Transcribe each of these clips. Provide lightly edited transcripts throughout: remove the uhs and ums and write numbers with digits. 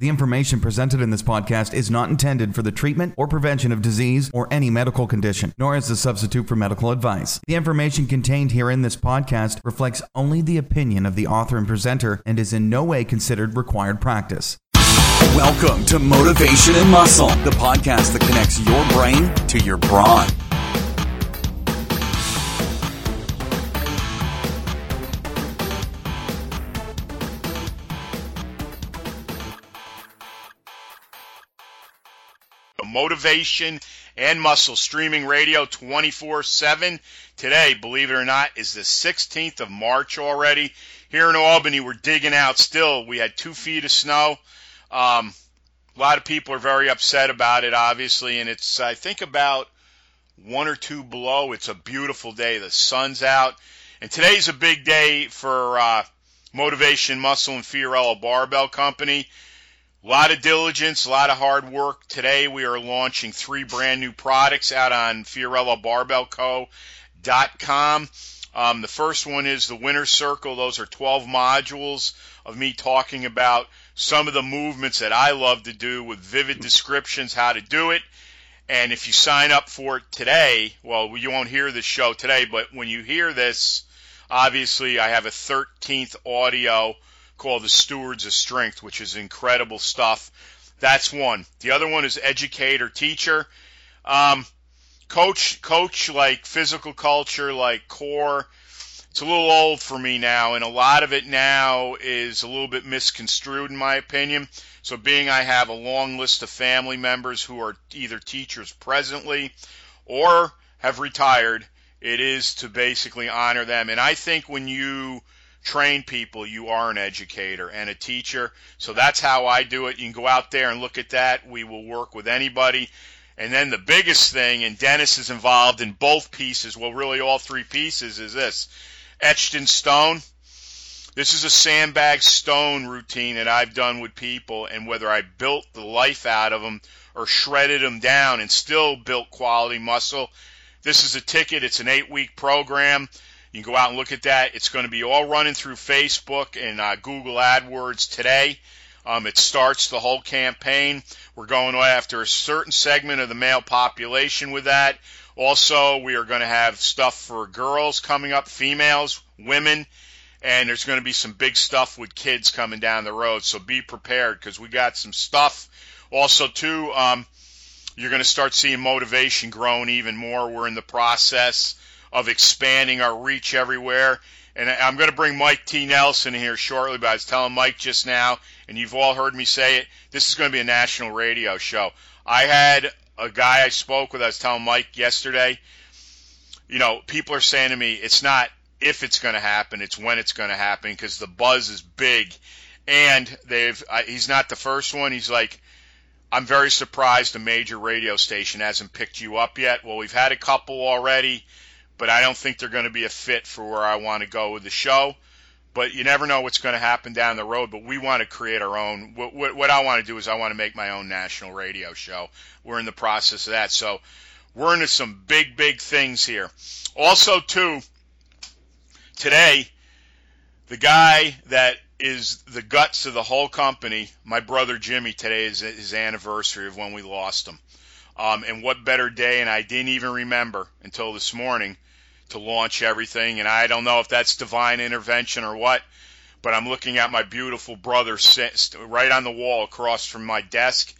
The information presented in this podcast is not intended for the treatment or prevention of disease or any medical condition, nor as a substitute for medical advice. The information contained here in this podcast reflects only the opinion of the author and presenter and is in no way considered required practice. Welcome to Motivation and Muscle, the podcast that connects your brain to your brawn. Motivation and Muscle streaming radio 24/7. Today, believe it or not, is the 16th of March already. Here in Albany, we're digging out still. We had 2 feet of snow. A lot of people are very upset about it, obviously, and it's, I think, about 1 or 2 below. It's a beautiful day. The sun's out. And today's a big day for Motivation, Muscle, and Fiorello Barbell Company. A lot of diligence, a lot of hard work. Today we are launching 3 brand new products out on FiorelloBarbellCo.com. The first one is the Winner's Circle. Those are 12 modules of me talking about some of the movements that I love to do with vivid descriptions, how to do it. And if you sign up for it today, well, you won't hear this show today, but when you hear this, obviously I have a 13th audio called The Stewards of Strength, which is incredible stuff. That's one. The other one is Educator Teacher. Coach like physical culture, like core. It's a little old for me now, and a lot of it now is a little bit misconstrued in my opinion. So being I have a long list of family members who are either teachers presently or have retired, it is to basically honor them. And I think when you train people, you are an educator and a teacher. So that's how I do it. You can go out there and look at that. We will work with anybody. And then the biggest thing, and Dennis is involved in both pieces, well, really all 3 pieces, is this. Etched in Stone. This is a sandbag stone routine that I've done with people, and whether I built the life out of them or shredded them down and still built quality muscle, this is a ticket. It's an 8-week program. You can go out and look at that. It's going to be all running through Facebook and Google AdWords today. It starts the whole campaign. We're going after a certain segment of the male population with that. Also, we are going to have stuff for girls coming up, females, women, and there's going to be some big stuff with kids coming down the road. So be prepared because we got some stuff. Also, too, you're going to start seeing motivation growing even more. We're in the process of expanding our reach everywhere. And I'm going to bring Mike T. Nelson in here shortly, but I was telling Mike just now, and you've all heard me say it, this is going to be a national radio show. I had a guy I spoke with, I was telling Mike yesterday, you know, people are saying to me, it's not if it's going to happen, it's when it's going to happen, because the buzz is big. And he's not the first one. He's like, I'm very surprised a major radio station hasn't picked you up yet. Well, we've had a couple already, but I don't think they're going to be a fit for where I want to go with the show. But you never know what's going to happen down the road, but we want to create our own. What I want to do is I want to make my own national radio show. We're in the process of that. So we're into some big, big things here. Also, too, today, the guy that is the guts of the whole company, my brother Jimmy, today is his anniversary of when we lost him. And what better day, and I didn't even remember until this morning to launch everything. And I don't know if that's divine intervention or what, but I'm looking at my beautiful brother right on the wall across from my desk.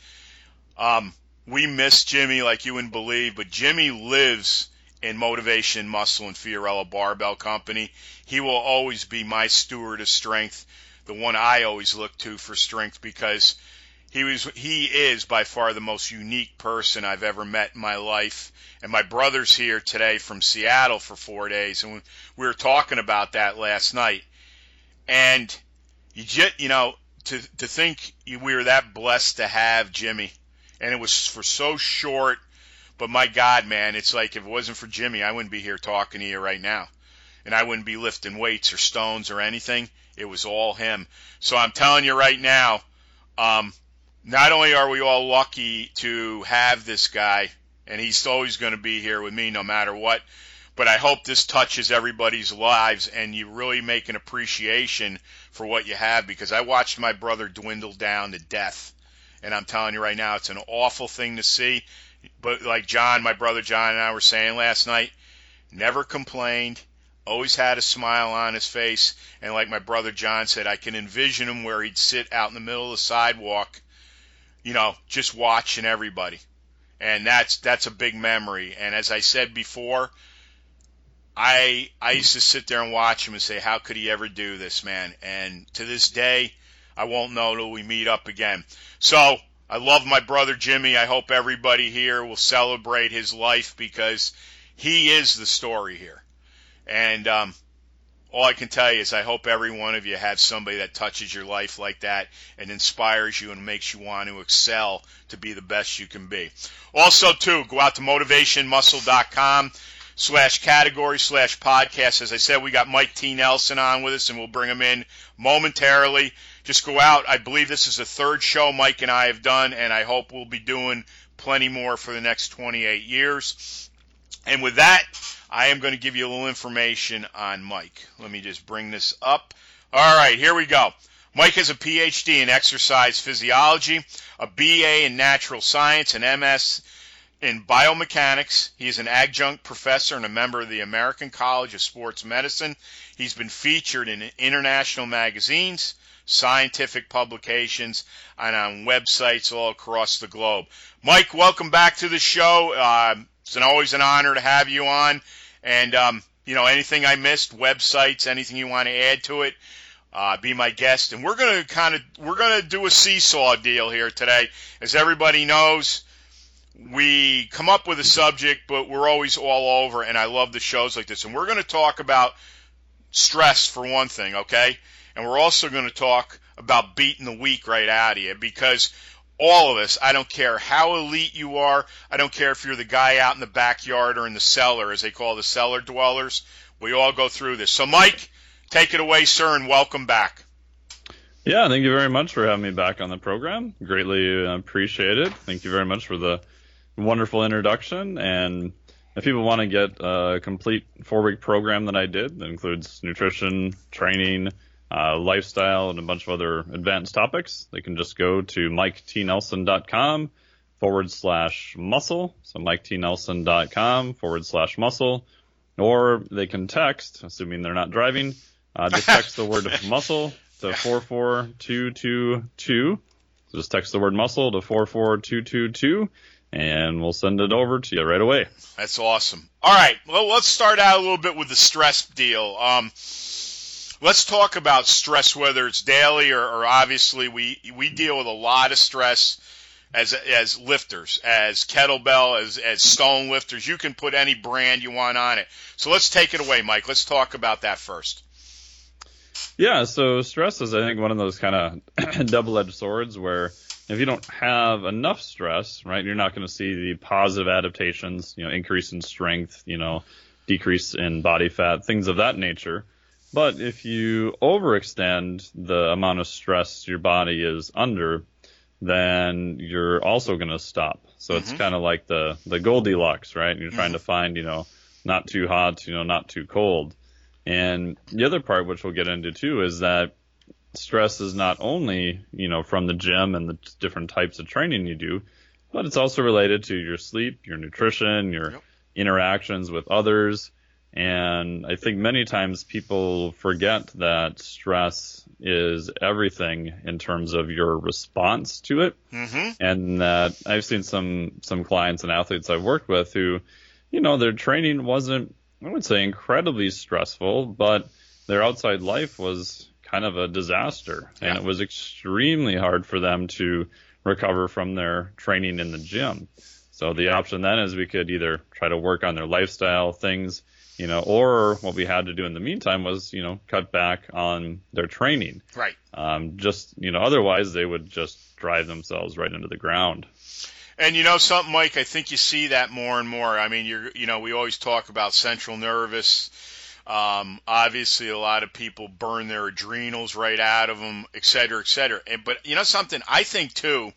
We miss Jimmy like you wouldn't believe, but Jimmy lives in Motivation, Muscle, and Fiorello Barbell Company. He will always be my steward of strength, the one I always look to for strength, because he is by far the most unique person I've ever met in my life. And my brother's here today from Seattle for 4 days, and we were talking about that last night. And you know, to think we were that blessed to have Jimmy, and it was for so short. But my God, man, it's like if it wasn't for Jimmy, I wouldn't be here talking to you right now, and I wouldn't be lifting weights or stones or anything. It was all him. So I'm telling you right now, not only are we all lucky to have this guy, and he's always going to be here with me no matter what, but I hope this touches everybody's lives and you really make an appreciation for what you have, because I watched my brother dwindle down to death. And I'm telling you right now, it's an awful thing to see. But like John, my brother John and I were saying last night, never complained, always had a smile on his face. And like my brother John said, I can envision him where he'd sit out in the middle of the sidewalk, just watching everybody. And that's a big memory. And as I said before, I used to sit there and watch him and say, how could he ever do this, man? And to this day, I won't know till we meet up again. So I love my brother Jimmy. I hope everybody here will celebrate his life, because he is the story here. And all I can tell you is I hope every one of you have somebody that touches your life like that and inspires you and makes you want to excel to be the best you can be. Also, too, go out to motivationmuscle.com/category/podcast. As I said, we got Mike T. Nelson on with us, and we'll bring him in momentarily. Just go out. I believe this is the third show Mike and I have done, and I hope we'll be doing plenty more for the next 28 years. And with that, I am going to give you a little information on Mike. Let me just bring this up. All right, here we go. Mike has a PhD in exercise physiology, a BA in natural science, an MS in biomechanics. He is an adjunct professor and a member of the American College of Sports Medicine. He's been featured in international magazines, scientific publications, and on websites all across the globe. Mike, welcome back to the show. It's always an honor to have you on. And, anything I missed, websites, anything you want to add to it, be my guest. And we're going to do a seesaw deal here today. As everybody knows, we come up with a subject, but we're always all over, and I love the shows like this. And we're going to talk about stress for one thing, okay? And we're also going to talk about beating the weak right out of you, because all of us, I don't care how elite you are, I don't care if you're the guy out in the backyard or in the cellar, as they call the cellar dwellers, we all go through this. So, Mike, take it away, sir, and welcome back. Yeah, thank you very much for having me back on the program. Greatly appreciate it. Thank you very much for the wonderful introduction. And if people want to get a complete 4-week program that I did, that includes nutrition, training, lifestyle, and a bunch of other advanced topics, they can just go to miketnelson.com/muscle. So miketnelson.com/muscle. Or they can text, assuming they're not driving, just text the word muscle to 44222. So just text the word muscle to 44222, and we'll send it over to you right away. That's awesome. All right, well, let's start out a little bit with the stress deal. Let's talk about stress, whether it's daily or obviously we deal with a lot of stress as lifters, as kettlebell, as stone lifters. You can put any brand you want on it. So let's take it away, Mike. Let's talk about that first. Yeah, so stress is, I think, one of those kind of double-edged swords where if you don't have enough stress, right, you're not going to see the positive adaptations, increase in strength, decrease in body fat, things of that nature. But if you overextend the amount of stress your body is under, then you're also going to stop. So it's kind of like the Goldilocks, right? You're trying to find, not too hot, not too cold. And the other part, which we'll get into too, is that stress is not only, from the gym and the different types of training you do, but it's also related to your sleep, your nutrition, your interactions with others. And I think many times people forget that stress is everything in terms of your response to it. And that I've seen some clients and athletes I've worked with who, their training wasn't, I would say, incredibly stressful, but their outside life was kind of a disaster. And it was extremely hard for them to recover from their training in the gym. So the option then is we could either try to work on their lifestyle things, or what we had to do in the meantime was, cut back on their training. Right. Otherwise they would just drive themselves right into the ground. And something, Mike, I think you see that more and more. I mean, we always talk about central nervous. Obviously, a lot of people burn their adrenals right out of them, et cetera, et cetera. But something I think too,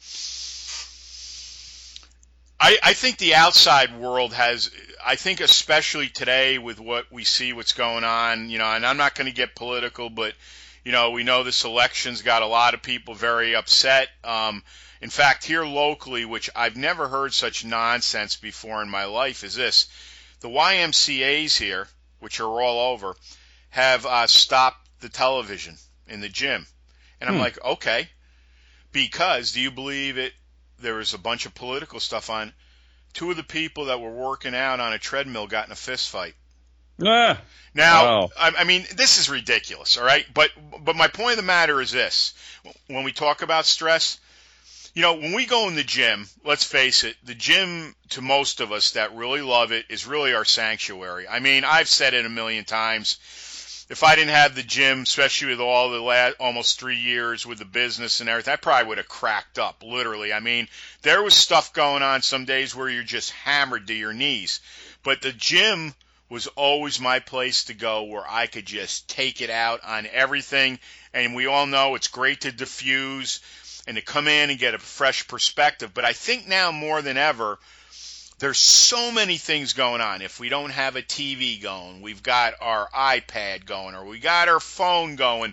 I think the outside world has, I think especially today with what we see, what's going on, and I'm not going to get political, but, You know, we know this election's got a lot of people very upset. In fact, here locally, which I've never heard such nonsense before in my life, is this. The YMCAs here, which are all over, have stopped the television in the gym. And I'm like, okay. Because, do you believe it? There was a bunch of political stuff on. 2 of the people that were working out on a treadmill got in a fist fight. Ah, Now, wow. I mean, this is ridiculous, all right? But my point of the matter is this. When we talk about stress, you know, when we go in the gym, let's face it, the gym, to most of us that really love it, is really our sanctuary. I mean, I've said it a million times. If I didn't have the gym, especially with all the last almost 3 years with the business and everything, I probably would have cracked up, literally. I mean, there was stuff going on some days where you're just hammered to your knees. But the gym was always my place to go where I could just take it out on everything. And we all know it's great to diffuse and to come in and get a fresh perspective. But I think now more than ever, there's so many things going on. If we don't have a TV going, we've got our iPad going, or we got our phone going,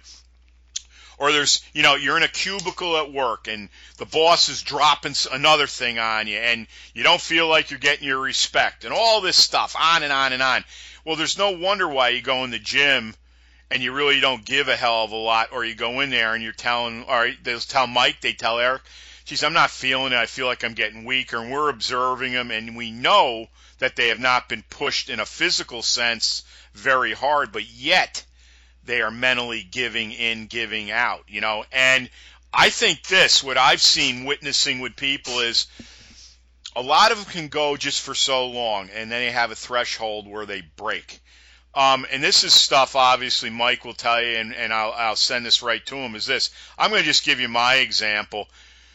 or there's, you know, you're in a cubicle at work and the boss is dropping another thing on you and you don't feel like you're getting your respect and all this stuff, on and on and on. Well, there's no wonder why you go in the gym and you really don't give a hell of a lot, or you go in there and you're telling, or they'll tell Mike, they tell Eric, geez, I'm not feeling it. I feel like I'm getting weaker. And we're observing them, and we know that they have not been pushed in a physical sense very hard, but yet they are mentally giving in, giving out, you know. And I think this, what I've seen witnessing with people is a lot of them can go just for so long, and then they have a threshold where they break. And this is stuff, obviously, Mike will tell you, and I'll send this right to him, is this. I'm going to just give you my example.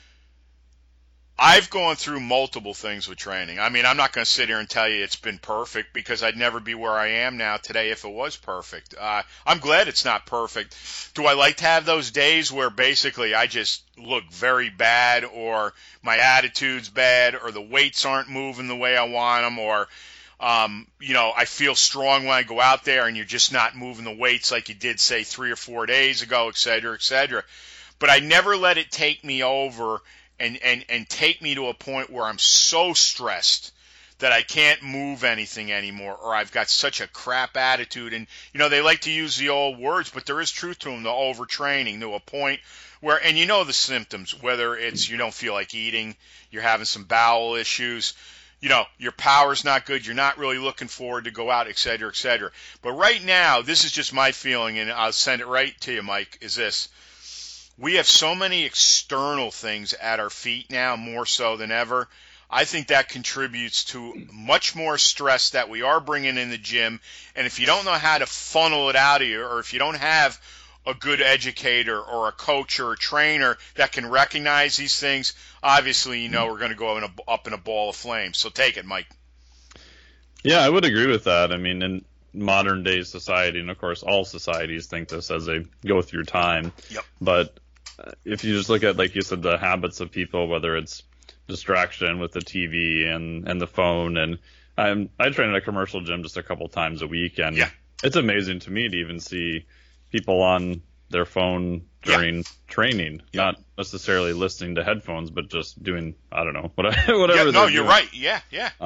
I've gone through multiple things with training. I mean, I'm not going to sit here and tell you it's been perfect, because I'd never be where I am now today if it was perfect. I'm glad it's not perfect. Do I like to have those days where basically I just look very bad, or my attitude's bad, or the weights aren't moving the way I want them, or you know, I feel strong when I go out there and you're just not moving the weights like you did, say, 3 or 4 days ago, et cetera, et cetera. But I never let it take me over and take me to a point where I'm so stressed that I can't move anything anymore, or I've got such a crap attitude. And, you know, they like to use the old words, but there is truth to them, the overtraining, to a point where, and you know the symptoms, whether it's you don't feel like eating, you're having some bowel issues, you know, your power's not good, you're not really looking forward to go out, et cetera, et cetera. But right now, this is just my feeling, and I'll send it right to you, Mike, is this. We have so many external things at our feet now, more so than ever. I think that contributes to much more stress that we are bringing in the gym. And if you don't know how to funnel it out of you, or if you don't have a good educator or a coach or a trainer that can recognize these things, obviously, you know, we're going to go up in a ball of flames. So take it, Mike. Yeah, I would agree with that. I mean, in modern day society, and of course all societies think this as they go through time. Yep. But if you just look at, like you said, the habits of people, whether it's distraction with the TV and the phone, and I train at a commercial gym just a couple times a week, and it's amazing to me to even see people on their phone during training, not necessarily listening to headphones, but just doing, I don't know, whatever. No, you're right. Yeah.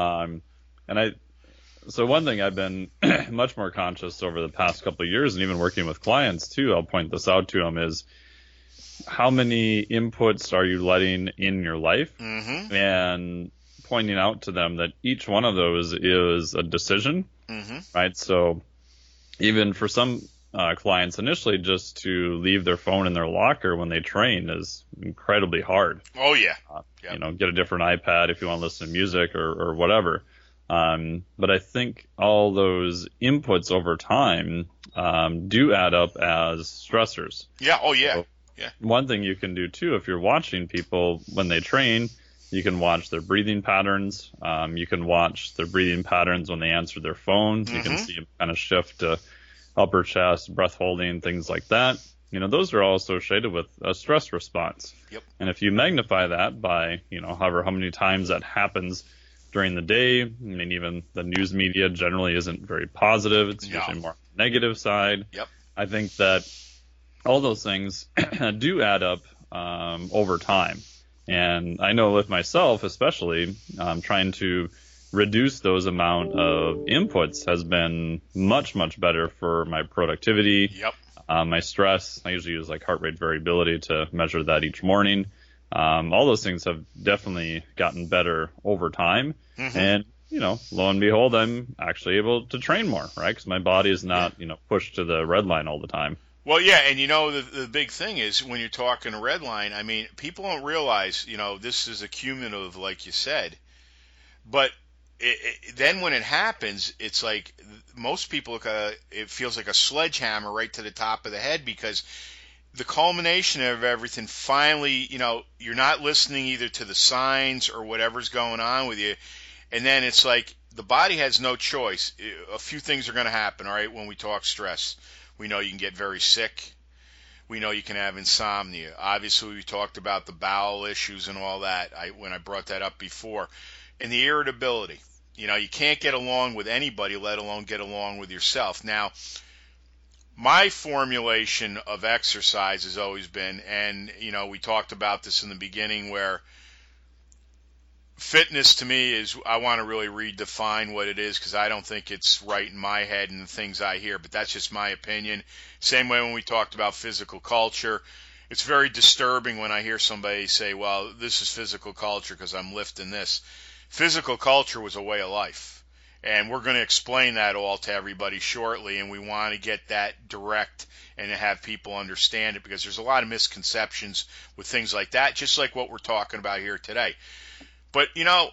So one thing I've been much more conscious over the past couple of years, and even working with clients too, I'll point this out to them, is how many inputs are you letting in your life, and pointing out to them that each one of those is a decision, right? So even for some clients initially, just to leave their phone in their locker when they train is incredibly hard. Oh, yeah. You know, get a different iPad if you want to listen to music or whatever. But I think all those inputs over time do add up as stressors. Yeah. Oh, yeah. So one thing you can do too, if you're watching people when they train, you can watch their breathing patterns. You can watch their breathing patterns when they answer their phone. You can see them kind of shift to upper chest, breath holding, things like that. You know, those are all associated with a stress response. Yep. And if you magnify that by, you know, how many times that happens during the day, I mean, even the news media generally isn't very positive. It's usually more on the negative side. Yep. I think that all those things do add up over time. And I know with myself, especially, trying to reduce those amount of inputs has been much, much better for my productivity, my stress. I usually use like heart rate variability to measure that each morning. All those things have definitely gotten better over time. And, lo and behold, I'm actually able to train more, right? Because my body is not, pushed to the red line all the time. Well, yeah, and the big thing is when you're talking red line, I mean, people don't realize, this is a cumulative, like you said. But then when it happens, it's like most people, it feels like a sledgehammer right to the top of the head, because the culmination of everything finally, you're not listening either to the signs or whatever's going on with you. And then it's like the body has no choice. A few things are going to happen, all right, when we talk stress. We know you can get very sick. We know you can have insomnia. Obviously, we talked about the bowel issues and all that when I brought that up before. And the irritability. You can't get along with anybody, let alone get along with yourself. Now, my formulation of exercise has always been, and, we talked about this in the beginning, where fitness to me is, I want to really redefine what it is, because I don't think it's right in my head and the things I hear, but that's just my opinion. Same way when we talked about physical culture. It's very disturbing when I hear somebody say, well, this is physical culture because I'm lifting this. Physical culture was a way of life, and we're going to explain that all to everybody shortly, and we want to get that direct and have people understand it, because there's a lot of misconceptions with things like that, just like what we're talking about here today. But,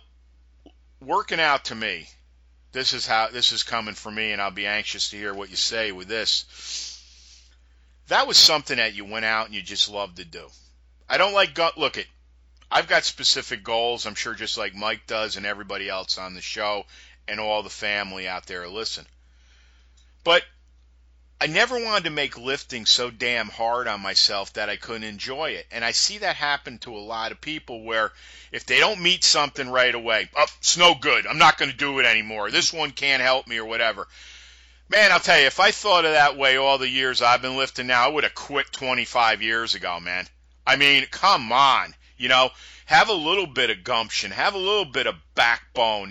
working out to me, this is coming from me, and I'll be anxious to hear what you say with this. That was something that you went out and you just loved to do. I don't like I've got specific goals, I'm sure, just like Mike does and everybody else on the show and all the family out there listen. But I never wanted to make lifting so damn hard on myself that I couldn't enjoy it. And I see that happen to a lot of people, where if they don't meet something right away, it's no good, I'm not going to do it anymore, this one can't help me or whatever. Man, I'll tell you, if I thought of that way all the years I've been lifting now, I would have quit 25 years ago, man. I mean, come on. Have a little bit of gumption, have a little bit of backbone.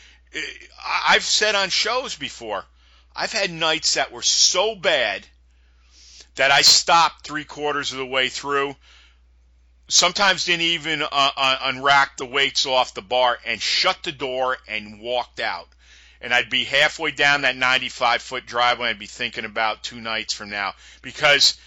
I've said on shows before, I've had nights that were so bad that I stopped 3/4 of the way through, sometimes didn't even unrack the weights off the bar, and shut the door and walked out. And I'd be halfway down that 95-foot driveway, and I'd be thinking about 2 nights from now, because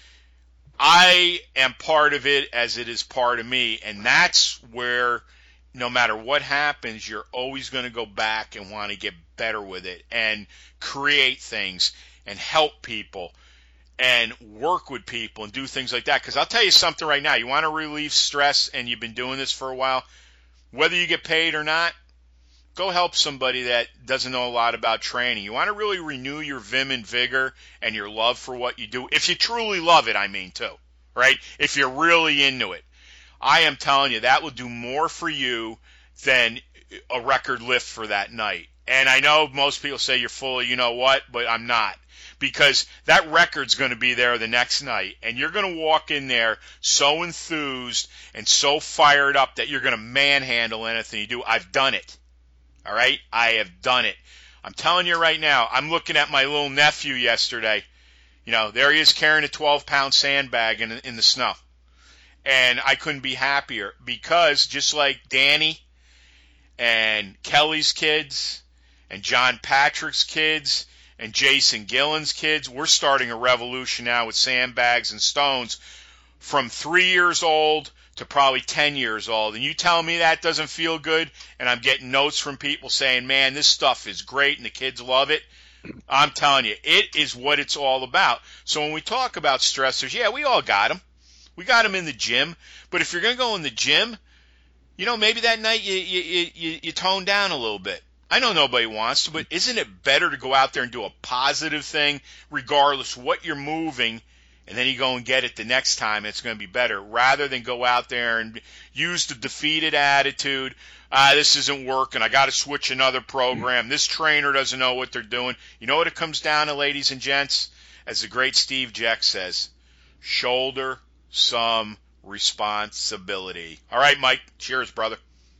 I am part of it as it is part of me. And that's where, no matter what happens, you're always going to go back and want to get better with it and create things and help people and work with people and do things like that. Because I'll tell you something right now, you want to relieve stress and you've been doing this for a while, whether you get paid or not, go help somebody that doesn't know a lot about training. You want to really renew your vim and vigor and your love for what you do. If you truly love it, I mean, too, right? If you're really into it. I am telling you, that will do more for you than a record lift for that night. And I know most people say you're full of you know what, but I'm not. Because that record's going to be there the next night, and you're going to walk in there so enthused and so fired up that you're going to manhandle anything you do. I've done it. All right? I have done it. I'm telling you right now, I'm looking at my little nephew yesterday. There he is carrying a 12-pound sandbag in the snow. And I couldn't be happier, because just like Danny and Kelly's kids and John Patrick's kids and Jason Gillen's kids, we're starting a revolution now with sandbags and stones from 3 years old to probably 10 years old. And you tell me that doesn't feel good, and I'm getting notes from people saying, man, this stuff is great and the kids love it. I'm telling you, it is what it's all about. So when we talk about stressors, yeah, we all got them. We got them in the gym. But if you're going to go in the gym, maybe that night you tone down a little bit. I know nobody wants to, but isn't it better to go out there and do a positive thing regardless what you're moving, and then you go and get it the next time, it's going to be better, rather than go out there and use the defeated attitude, this isn't working, I got to switch another program, this trainer doesn't know what they're doing. You know what it comes down to, ladies and gents? As the great Steve Jeck says, shoulder some responsibility. All right, Mike. Cheers, brother.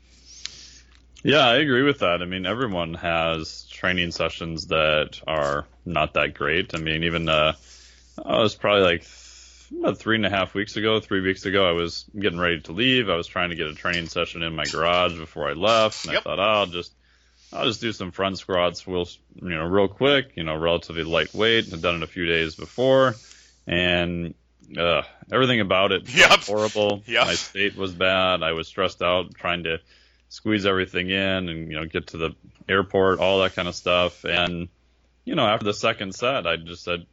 Yeah, I agree with that. I mean, everyone has training sessions that are not that great. I mean, even I was probably like about 3.5 weeks ago, 3 weeks ago, I was getting ready to leave. I was trying to get a training session in my garage before I left, and I thought, I'll just do some front squats, real quick, relatively lightweight. I've done it a few days before, and everything about it was horrible. My state was bad. I was stressed out trying to squeeze everything in and, get to the airport, all that kind of stuff. And, after the second set, I just said,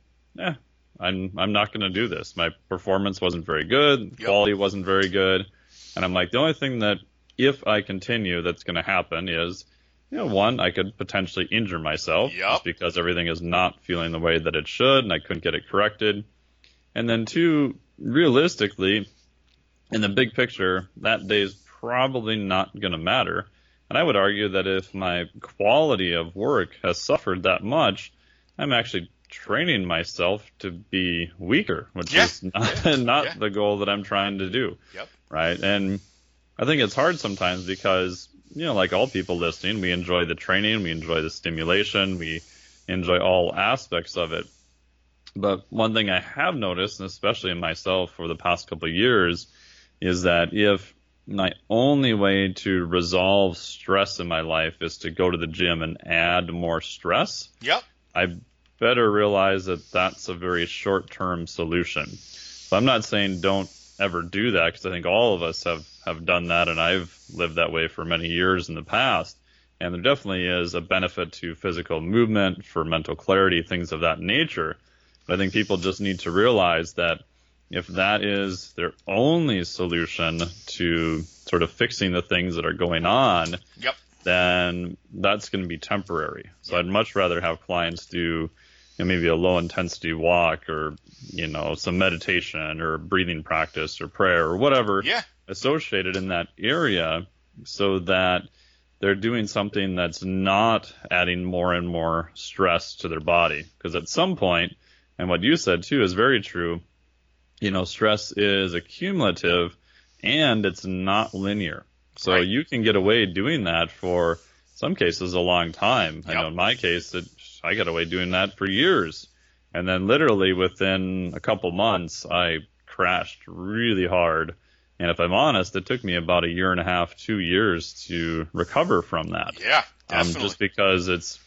I'm not going to do this. My performance wasn't very good. Quality wasn't very good. And I'm like, the only thing that if I continue that's going to happen is, one, I could potentially injure myself just because everything is not feeling the way that it should and I couldn't get it corrected. And then two, realistically, in the big picture, that day is probably not going to matter. And I would argue that if my quality of work has suffered that much, I'm actually training myself to be weaker, which is not the goal that I'm trying to do. Right. And I think it's hard sometimes because, like all people listening, we enjoy the training, we enjoy the stimulation, we enjoy all aspects of it. But one thing I have noticed, and especially in myself for the past couple of years, is that if my only way to resolve stress in my life is to go to the gym and add more stress, I better realize that that's a very short-term solution. So I'm not saying don't ever do that, because I think all of us have done that, and I've lived that way for many years in the past. And there definitely is a benefit to physical movement, for mental clarity, things of that nature. But I think people just need to realize that if that is their only solution to sort of fixing the things that are going on, then that's going to be temporary. So I'd much rather have clients do maybe a low intensity walk, or, some meditation or breathing practice or prayer or whatever associated in that area, so that they're doing something that's not adding more and more stress to their body. Because at some point, and what you said too is very true, stress is accumulative and it's not linear. So you can get away doing that for some cases a long time. I know in my case, I got away doing that for years. And then literally within a couple months, I crashed really hard. And if I'm honest, it took me about 1.5 years, 2 years to recover from that. Yeah, definitely. Just because it's,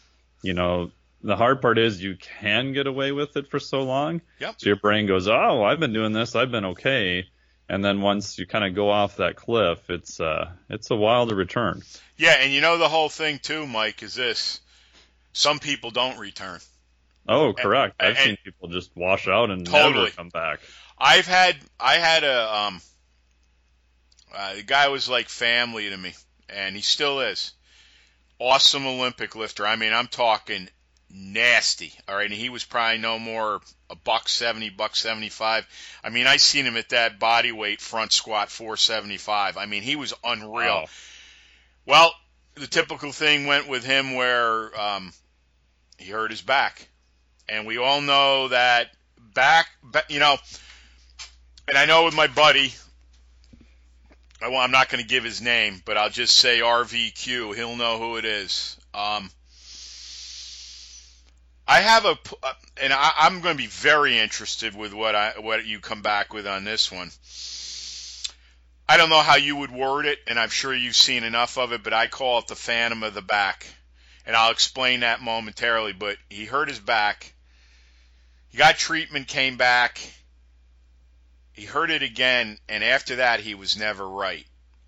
the hard part is you can get away with it for so long. So your brain goes, oh, I've been doing this, I've been okay. And then once you kind of go off that cliff, it's a while to return. Yeah, and the whole thing too, Mike, is this. Some people don't return. Oh, correct. I've seen people just wash out and never come back. I had a the guy was like family to me, and he still is. Awesome Olympic lifter. I mean, I'm talking nasty. All right, and he was probably no more $170, $175. I mean, I seen him at that body weight front squat 475. I mean, he was unreal. Wow. Well, the typical thing went with him where he hurt his back, and we all know that back, and I know with my buddy, I'm not going to give his name, but I'll just say RVQ. He'll know who it is. I have I'm going to be very interested with what you come back with on this one. I don't know how you would word it, and I'm sure you've seen enough of it, but I call it the phantom of the back, and I'll explain that momentarily. But he hurt his back. He got treatment, came back. He hurt it again, and after that, he was never right.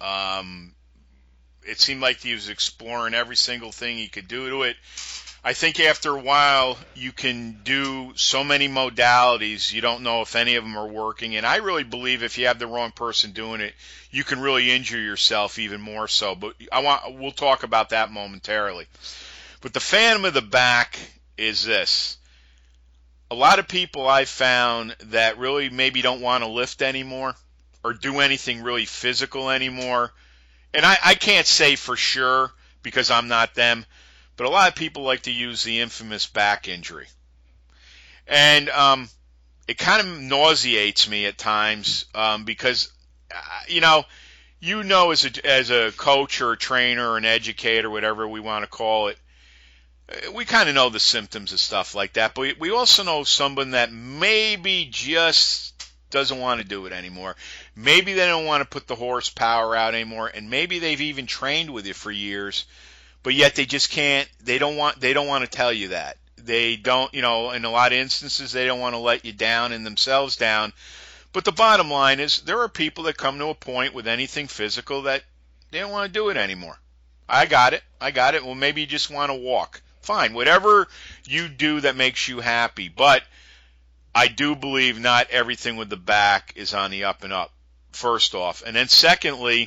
It seemed like he was exploring every single thing he could do to it. I think after a while, you can do so many modalities, you don't know if any of them are working. And I really believe if you have the wrong person doing it, you can really injure yourself even more so. But we'll talk about that momentarily. But the phantom of the back is this. A lot of people I've found that really maybe don't want to lift anymore or do anything really physical anymore. And I can't say for sure because I'm not them, but a lot of people like to use the infamous back injury. And it kind of nauseates me at times because, as a coach or a trainer or an educator, whatever we want to call it, we kind of know the symptoms of stuff like that. But we also know someone that maybe just doesn't want to do it anymore. Maybe they don't want to put the horsepower out anymore, and maybe they've even trained with you for years, but yet they just can't. They don't want to tell you that. They don't, in a lot of instances, they don't want to let you down and themselves down. But the bottom line is there are people that come to a point with anything physical that they don't want to do it anymore. I got it. Well, maybe you just want to walk. Fine, whatever you do that makes you happy. But I do believe not everything with the back is on the up and up, first off. And then secondly,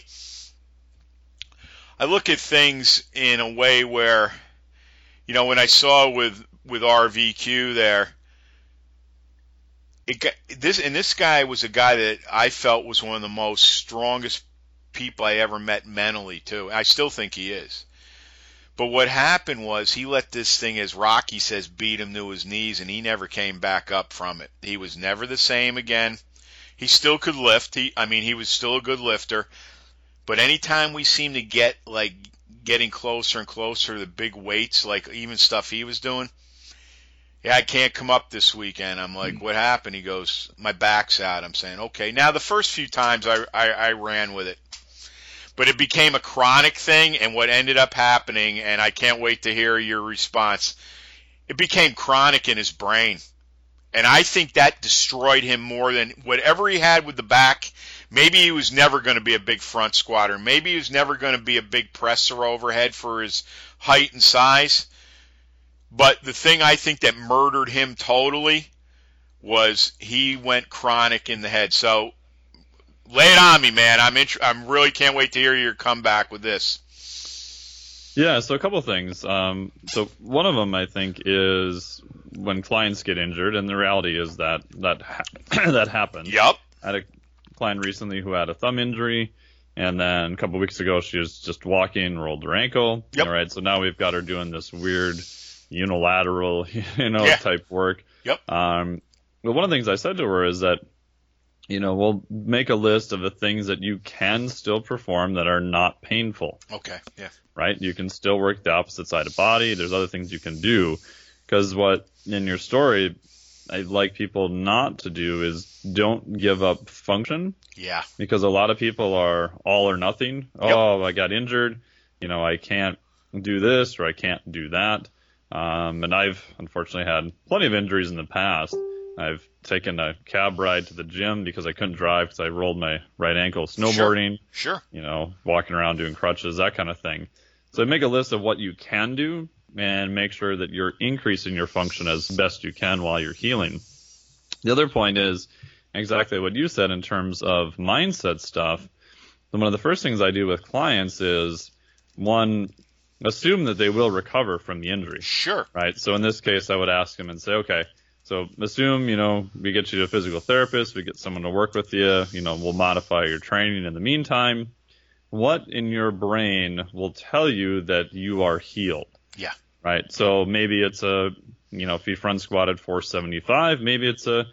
I look at things in a way where, when I saw with RVQ there, this guy was a guy that I felt was one of the most strongest people I ever met mentally, too. I still think he is. But what happened was he let this thing, as Rocky says, beat him to his knees, and he never came back up from it. He was never the same again. He still could lift. He was still a good lifter. But anytime we seemed to get, getting closer and closer to the big weights, like even stuff he was doing, I can't come up this weekend. I'm like, what happened? He goes, my back's out. I'm saying, okay. Now, the first few times I ran with it. But it became a chronic thing, and what ended up happening, and I can't wait to hear your response, it became chronic in his brain. And I think that destroyed him more than whatever he had with the back. Maybe he was never going to be a big front squatter. Maybe he was never going to be a big presser overhead for his height and size. But the thing I think that murdered him totally was he went chronic in the head. So lay it on me, man. I'm really can't wait to hear your comeback with this. Yeah, so a couple of things. So one of them, I think, is when clients get injured, and the reality is that that happens. Yep. I had a client recently who had a thumb injury, and then a couple of weeks ago she was just walking, rolled her ankle. Yep. All right, so now we've got her doing this weird unilateral, type work. Yep. But one of the things I said to her is that, we'll make a list of the things that you can still perform that are not painful. Okay, yeah. Right? You can still work the opposite side of the body. There's other things you can do. Because what, in your story, I'd like people not to do is don't give up function. Yeah. Because a lot of people are all or nothing. Yep. Oh, I got injured. I can't do this or I can't do that. And I've unfortunately had plenty of injuries in the past. I've taken a cab ride to the gym because I couldn't drive because I rolled my right ankle snowboarding. Sure. Walking around doing crutches, that kind of thing. So make a list of what you can do and make sure that you're increasing your function as best you can while you're healing. The other point is exactly what you said in terms of mindset stuff. One of the first things I do with clients is, one, assume that they will recover from the injury. Sure. Right? So in this case, I would ask them and say, okay, so assume, we get you to a physical therapist, we get someone to work with you, we'll modify your training in the meantime. What in your brain will tell you that you are healed? Yeah. Right? So maybe it's if you front squatted 475, maybe it's a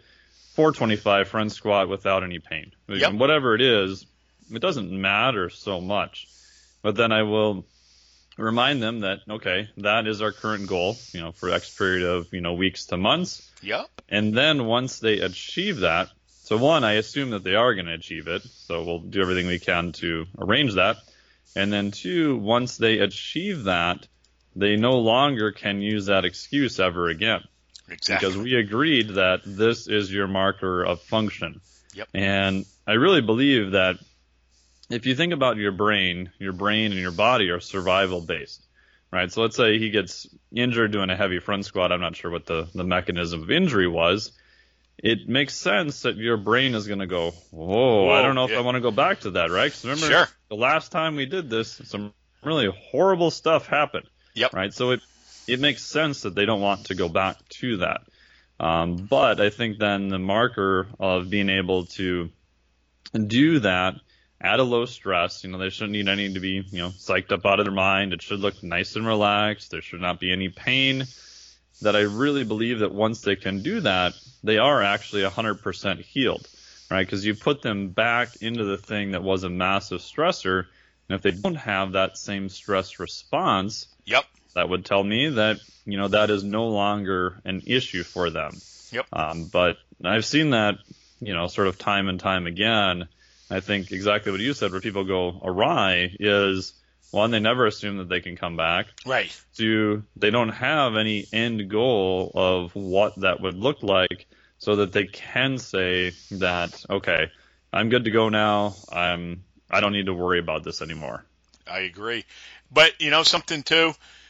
425 front squat without any pain. Yep. Whatever it is, it doesn't matter so much. But then I will remind them that, okay, that is our current goal, for X period of, weeks to months. Yep. And then once they achieve that, so one, I assume that they are going to achieve it. So we'll do everything we can to arrange that. And then two, once they achieve that, they no longer can use that excuse ever again. Exactly. Because we agreed that this is your marker of function. Yep. And I really believe that if you think about your brain and your body are survival based, right? So let's say he gets injured doing a heavy front squat. I'm not sure what the mechanism of injury was. It makes sense that your brain is going to go, whoa, I don't know if I want to go back to that, right? Because remember, the last time we did this, some really horrible stuff happened. Yep. Right. So it makes sense that they don't want to go back to that. But I think then the marker of being able to do that at a low stress, they shouldn't need any to be, psyched up out of their mind. It should look nice and relaxed. There should not be any pain. that I really believe that once they can do that, they are actually 100% healed, right? Because you put them back into the thing that was a massive stressor, and if they don't have that same stress response, Yep. that would tell me that, that is no longer an issue for them. Yep. But I've seen that, sort of time and time again. I think exactly what you said, where people go awry is, one, they never assume that they can come back. Right. Two, they don't have any end goal of what that would look like so that they can say that, okay, I'm good to go now. I don't need to worry about this anymore. I agree. But something too,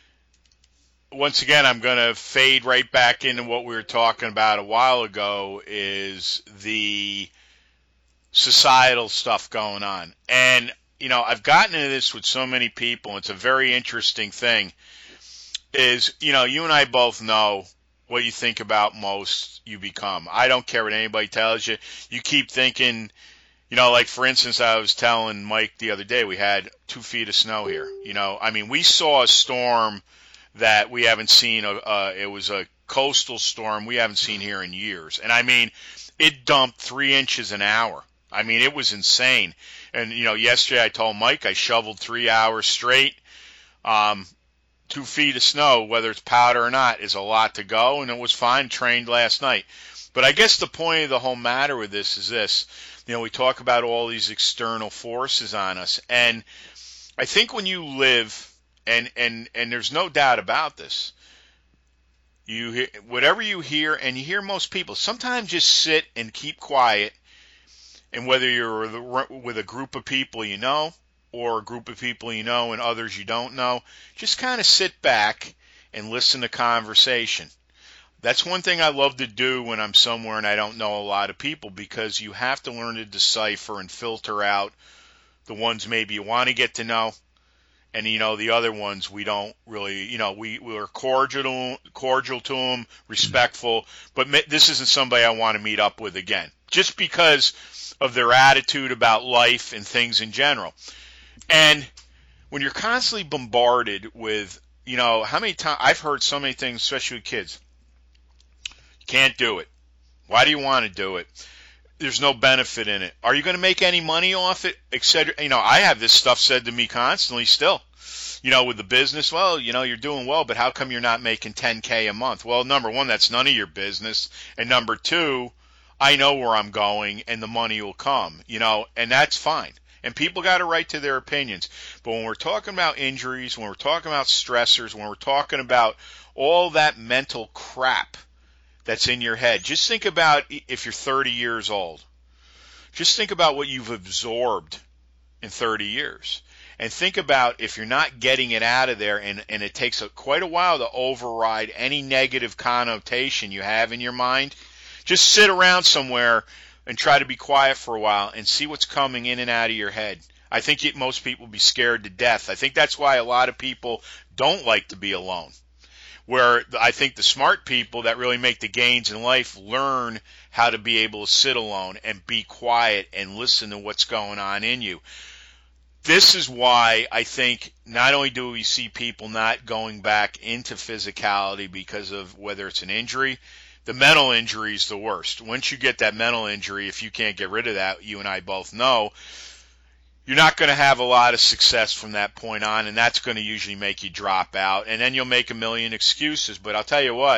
once again, I'm going to fade right back into what we were talking about a while ago, is the societal stuff going on. And, I've gotten into this with so many people. It's a very interesting thing is, you and I both know what you think about most you become. I don't care what anybody tells you. You keep thinking, like for instance, I was telling Mike the other day, we had 2 feet of snow here. We saw a storm that we haven't seen. It was a coastal storm we haven't seen here in years. And it dumped 3 inches an hour. It was insane. And, yesterday I told Mike I shoveled 3 hours straight. 2 feet of snow, whether it's powder or not, is a lot to go, and it was fine, trained last night. But I guess the point of the whole matter with this is this. We talk about all these external forces on us, and I think when you live, and there's no doubt about this, you hear, whatever you hear, and you hear most people, sometimes just sit and keep quiet, and whether you're with a group of people or a group of people and others you don't know, just kind of sit back and listen to conversation. That's one thing I love to do when I'm somewhere and I don't know a lot of people, because you have to learn to decipher and filter out the ones maybe you want to get to know, and the other ones we don't really, we're cordial to them, respectful, but this isn't somebody I want to meet up with again, just because of their attitude about life and things in general. And when you're constantly bombarded with, how many times I've heard so many things, especially with kids. You can't do it. Why do you want to do it? There's no benefit in it. Are you going to make any money off it? Etc. I have this stuff said to me constantly still. With the business, well, you're doing well, but how come you're not making $10K a month? Well, number one, that's none of your business. And number two, I know where I'm going and the money will come, and that's fine. And people got a right to their opinions. But when we're talking about injuries, when we're talking about stressors, when we're talking about all that mental crap that's in your head, just think about if you're 30 years old. Just think about what you've absorbed in 30 years. And think about if you're not getting it out of there, and it takes quite a while to override any negative connotation you have in your mind. Just sit around somewhere and try to be quiet for a while and see what's coming in and out of your head. I think most people be scared to death. I think that's why a lot of people don't like to be alone. Where I think the smart people that really make the gains in life learn how to be able to sit alone and be quiet and listen to what's going on in you. This is why I think not only do we see people not going back into physicality because of whether it's an injury, the mental injury is the worst. Once you get that mental injury, if you can't get rid of that, you and I both know, you're not going to have a lot of success from that point on, and that's going to usually make you drop out, and then you'll make a million excuses. But I'll tell you what,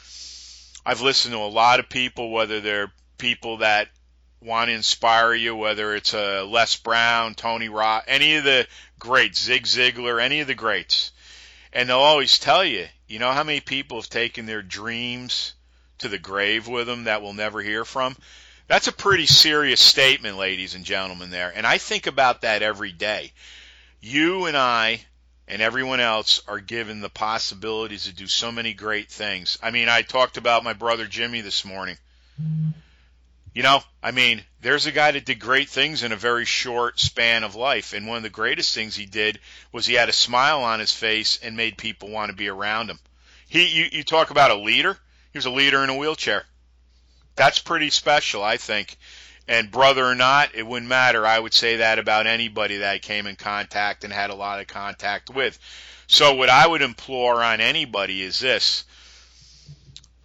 I've listened to a lot of people, whether they're people that want to inspire you, whether it's Les Brown, Tony Robbins, any of the greats, Zig Ziglar, any of the greats, and they'll always tell you, how many people have taken their dreams to the grave with them that we'll never hear from? That's a pretty serious statement, ladies and gentlemen, there. And I think about that every day. You and I and everyone else are given the possibilities to do so many great things. I talked about my brother Jimmy this morning. There's a guy that did great things in a very short span of life. And one of the greatest things he did was he had a smile on his face and made people want to be around him. You talk about a leader. He was a leader in a wheelchair. That's pretty special, I think. And brother or not, it wouldn't matter. I would say that about anybody that I came in contact and had a lot of contact with. So what I would implore on anybody is this.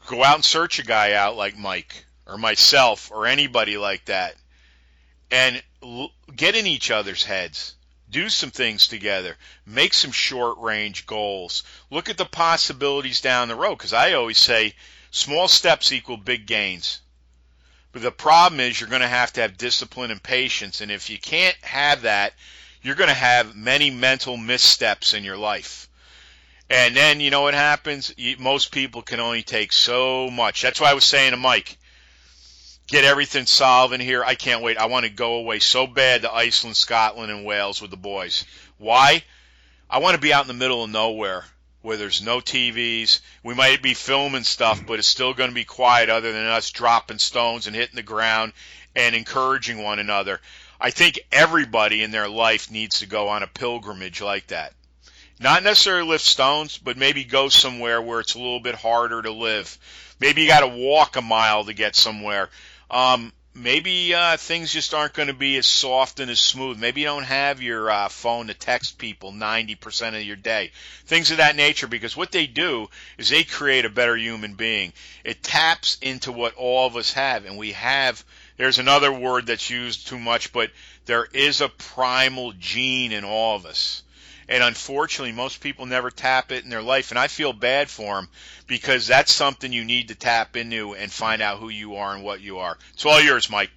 Go out and search a guy out like Mike or myself or anybody like that, and get in each other's heads. Do some things together. Make some short-range goals. Look at the possibilities down the road, because I always say small steps equal big gains. But the problem is you're going to have discipline and patience, and if you can't have that, you're going to have many mental missteps in your life. And then, you know what happens? Most people can only take so much. That's why I was saying to Mike, get everything solved in here. I can't wait. I want to go away so bad to Iceland, Scotland, and Wales with the boys. Why? I want to be out in the middle of nowhere where there's no TVs. We might be filming stuff, but it's still going to be quiet other than us dropping stones and hitting the ground and encouraging one another. I think everybody in their life needs to go on a pilgrimage like that. Not necessarily lift stones, but maybe go somewhere where it's a little bit harder to live. Maybe you got to walk a mile to get somewhere. Maybe things just aren't going to be as soft and as smooth. Maybe you don't have your phone to text people 90% of your day. Things of that nature, because what they do is they create a better human being. It taps into what all of us have, and we have, there's another word that's used too much, but there is a primal gene in all of us. And unfortunately, most people never tap it in their life, and I feel bad for them because that's something you need to tap into and find out who you are and what you are. It's all yours, Mike.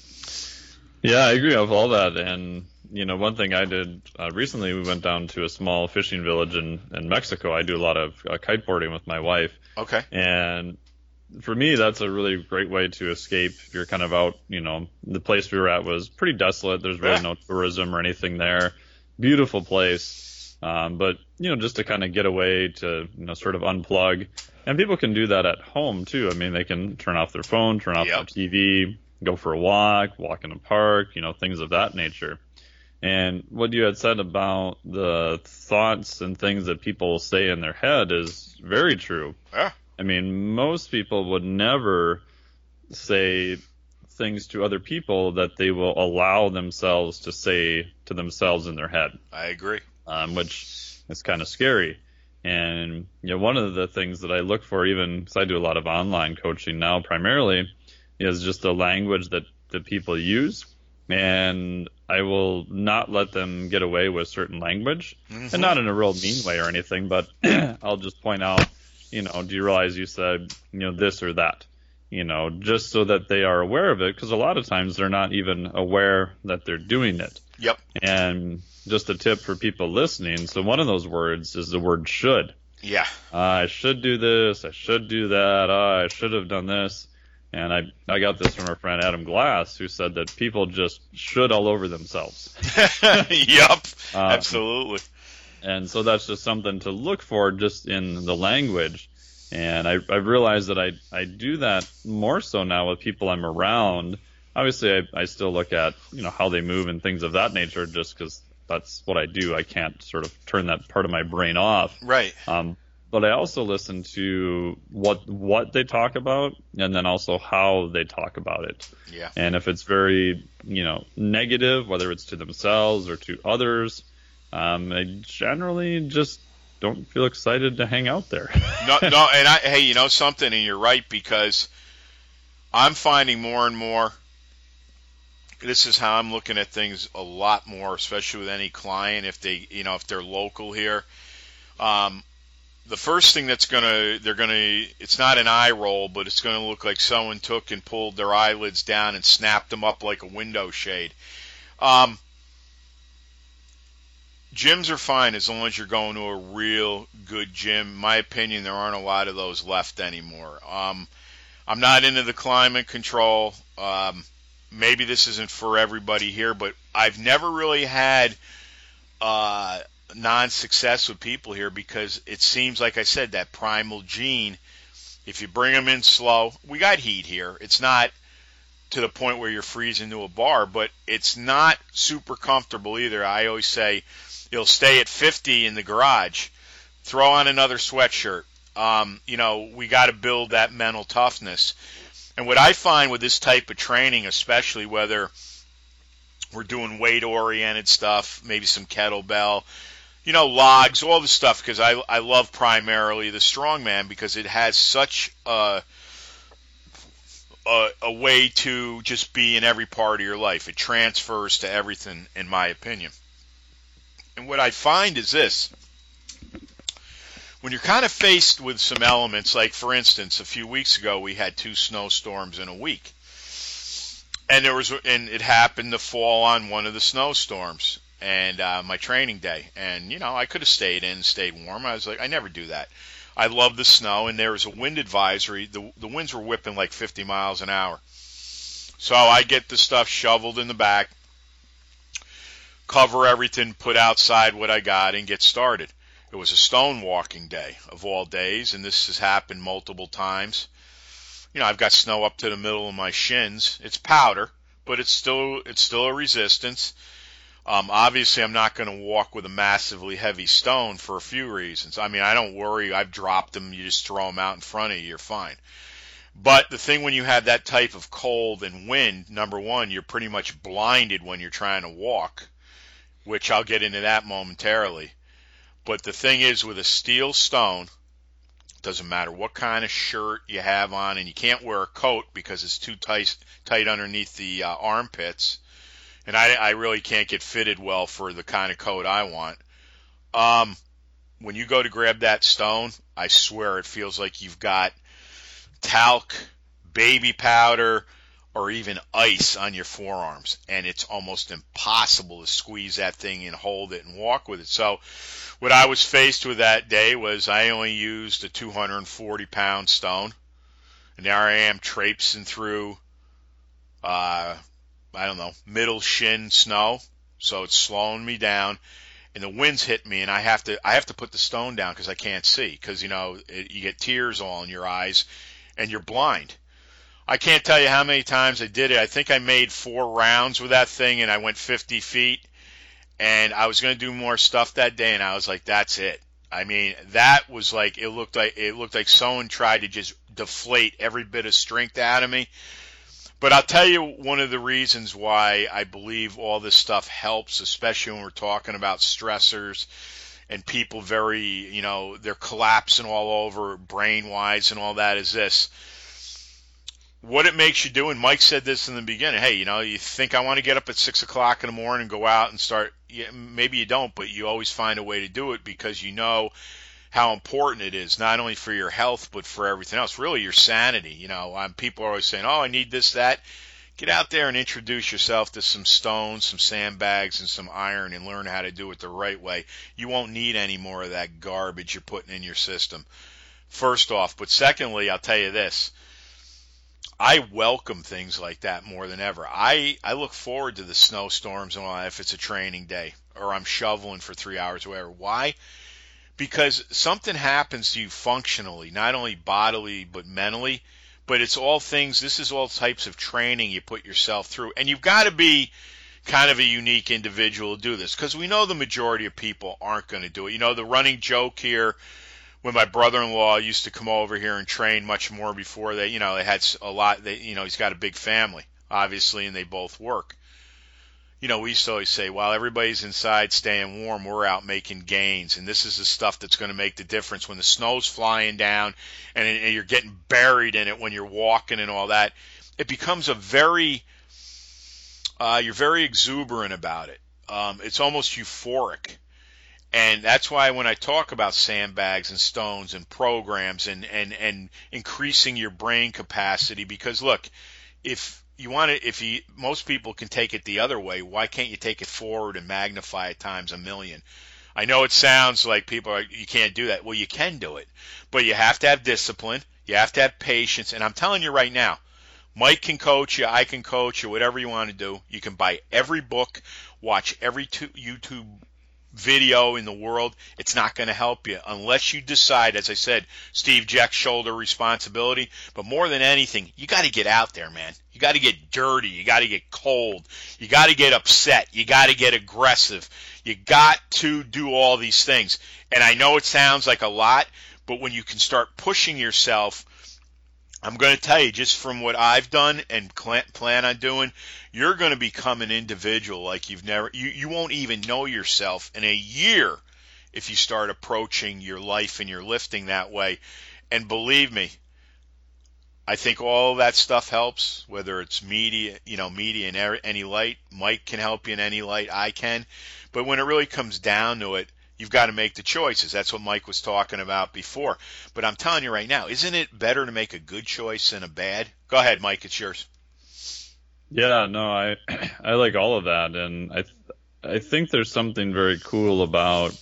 Yeah, I agree with all that. And, you know, one thing I did recently, we went down to a small fishing village in Mexico. I do a lot of kiteboarding with my wife. Okay. And for me, that's a really great way to escape. If you're kind of out, you know, the place we were at was pretty desolate. There's really no tourism or anything there. Beautiful place, but, you know, just to kind of get away, to, you know, sort of unplug. And people can do that at home, too. I mean, they can turn off their phone, turn off their TV, go for a walk in a park, you know, things of that nature. And what you had said about the thoughts and things that people say in their head is very true. Yeah. I mean, most people would never say things to other people that they will allow themselves to say to themselves in their head. I agree. Which is kind of scary. And, you know, one of the things that I look for, even because I do a lot of online coaching now primarily, is just the language that people use. And I will not let them get away with certain language, and not in a real mean way or anything, but I'll just point out, you know, do you realize you said, you know, this or that? You know, just so that they are aware of it, because a lot of times they're not even aware that they're doing it. Yep. And just a tip for people listening, so one of those words is the word should. Yeah. I should do this, I should do that, I should have done this. And I got this from our friend Adam Glass, who said that people just should all over themselves. Yep, absolutely. And so that's just something to look for just in the language. And I've realized that I do that more so now with people I'm around. Obviously, I still look at, you know, how they move and things of that nature, just because that's what I do. I can't sort of turn that part of my brain off. Right. But I also listen to what they talk about, and then also how they talk about it. Yeah. And if it's very, you know, negative, whether it's to themselves or to others, I generally just don't feel excited to hang out there. No, and hey, you know something, and you're right, because I'm finding more and more, this is how I'm looking at things a lot more, especially with any client, if they're local here. The first thing it's not an eye roll, but it's going to look like someone took and pulled their eyelids down and snapped them up like a window shade. Gyms are fine as long as you're going to a real good gym. In my opinion, there aren't a lot of those left anymore. I'm not into the climate control. Maybe this isn't for everybody here, but I've never really had non-success with people here, because it seems, like I said, that primal gene, if you bring them in slow, we got heat here. It's not to the point where you're freezing to a bar, but it's not super comfortable either. I always say, you'll stay at 50 in the garage, throw on another sweatshirt. We got to build that mental toughness. And what I find with this type of training, especially whether we're doing weight-oriented stuff, maybe some kettlebell, logs, all the stuff, because I love primarily the strongman because it has such a way to just be in every part of your life. It transfers to everything, in my opinion. And what I find is this. When you're kind of faced with some elements, like, for instance, a few weeks ago we had 2 snowstorms in a week. And it happened to fall on one of the snowstorms and my training day. And, I could have stayed in, stayed warm. I was like, I never do that. I love the snow, and there was a wind advisory. The winds were whipping like 50 miles an hour. So I get the stuff shoveled in the back, cover everything, put outside what I got, and get started. It was a stone walking day of all days, and this has happened multiple times. I've got snow up to the middle of my shins. It's powder, but it's still a resistance. Obviously, I'm not going to walk with a massively heavy stone for a few reasons. I mean, I don't worry. I've dropped them. You just throw them out in front of you. You're fine. But the thing when you have that type of cold and wind, number one, you're pretty much blinded when you're trying to walk, which I'll get into that momentarily. But the thing is, with a steel stone, doesn't matter what kind of shirt you have on, and you can't wear a coat because it's too tight underneath the armpits, and I really can't get fitted well for the kind of coat I want. When you go to grab that stone, I swear it feels like you've got talc, baby powder, or even ice on your forearms, and it's almost impossible to squeeze that thing and hold it and walk with it. So what I was faced with that day was I only used a 240-pound stone, and there I am traipsing through, middle shin snow, so it's slowing me down, and the winds hit me, and I have to put the stone down because I can't see, because, you get tears all in your eyes, and you're blind. I can't tell you how many times I did it. I think I made 4 rounds with that thing, and I went 50 feet. And I was going to do more stuff that day, and I was like, that's it. I mean, that was like it looked like someone tried to just deflate every bit of strength out of me. But I'll tell you one of the reasons why I believe all this stuff helps, especially when we're talking about stressors and people very, they're collapsing all over brain-wise and all that, is this. What it makes you do, and Mike said this in the beginning, hey, you think I want to get up at 6 o'clock in the morning and go out and start, maybe you don't, but you always find a way to do it because you know how important it is, not only for your health, but for everything else, really your sanity. People are always saying, oh, I need this, that. Get out there and introduce yourself to some stones, some sandbags, and some iron and learn how to do it the right way. You won't need any more of that garbage you're putting in your system, first off. But secondly, I'll tell you this. I welcome things like that more than ever. I look forward to the snowstorms and all that if it's a training day or I'm shoveling for 3 hours or whatever. Why? Because something happens to you functionally, not only bodily but mentally, but it's all things, this is all types of training you put yourself through. And you've got to be kind of a unique individual to do this because we know the majority of people aren't going to do it. The running joke here, when my brother-in-law used to come over here and train much more before they had a lot, he's got a big family, obviously, and they both work. We used to always say, while everybody's inside staying warm, we're out making gains, and this is the stuff that's going to make the difference when the snow's flying down and you're getting buried in it when you're walking and all that. It becomes you're very exuberant about it. It's almost euphoric. And that's why when I talk about sandbags and stones and programs and increasing your brain capacity, because look, most people can take it the other way. Why can't you take it forward and magnify it times a million? I know it sounds like you can't do that. Well, you can do it, but you have to have discipline. You have to have patience. And I'm telling you right now, Mike can coach you. I can coach you. Whatever you want to do, you can buy every book, watch every YouTube video in the world. It's not going to help you unless you decide, as I said, Steve Jeck's shoulder responsibility. But more than anything, you got to get out there, man. You got to get dirty. You got to get cold. You got to get upset. You got to get aggressive. You got to do all these things. And I know it sounds like a lot, but when you can start pushing yourself, I'm going to tell you, just from what I've done and plan on doing, you're going to become an individual like you've never. You won't even know yourself in a year. if you start approaching your life and your lifting that way. And believe me, I think all that stuff helps, whether it's media in any light. Mike can help you in any light. I can. But when it really comes down to it, you've got to make the choices. That's what Mike was talking about before. But I'm telling you right now, isn't it better to make a good choice than a bad? Go ahead, Mike. It's yours. Yeah, no, I like all of that, and I think there's something very cool about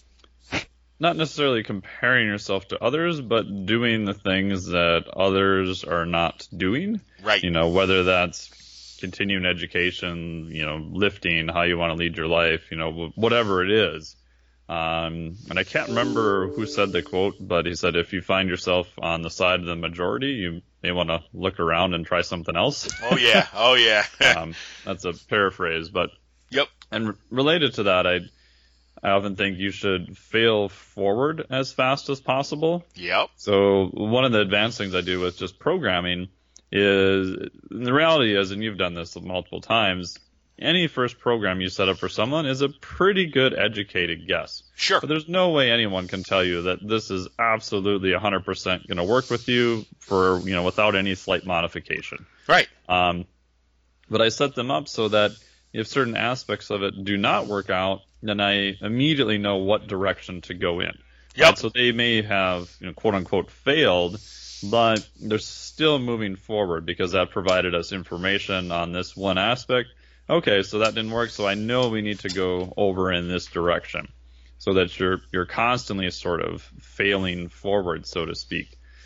not necessarily comparing yourself to others, but doing the things that others are not doing. Right. Whether that's continuing education, lifting, how you want to lead your life, whatever it is. And I can't remember who said the quote, but he said, if you find yourself on the side of the majority, you may want to look around and try something else. Oh, yeah. Oh, yeah. That's a paraphrase, but yep. And related to that, I often think you should fail forward as fast as possible. Yep. So one of the advanced things I do with just programming is, the reality is, and you've done this multiple times, any first program you set up for someone is a pretty good educated guess. Sure. But there's no way anyone can tell you that this is absolutely 100% going to work with you for, without any slight modification. Right. But I set them up so that if certain aspects of it do not work out, then I immediately know what direction to go in. Yep. Right? So they may have, quote unquote, failed, but they're still moving forward because that provided us information on this one aspect. Okay, so that didn't work, so I know we need to go over in this direction, so that you're constantly sort of failing forward, so to speak.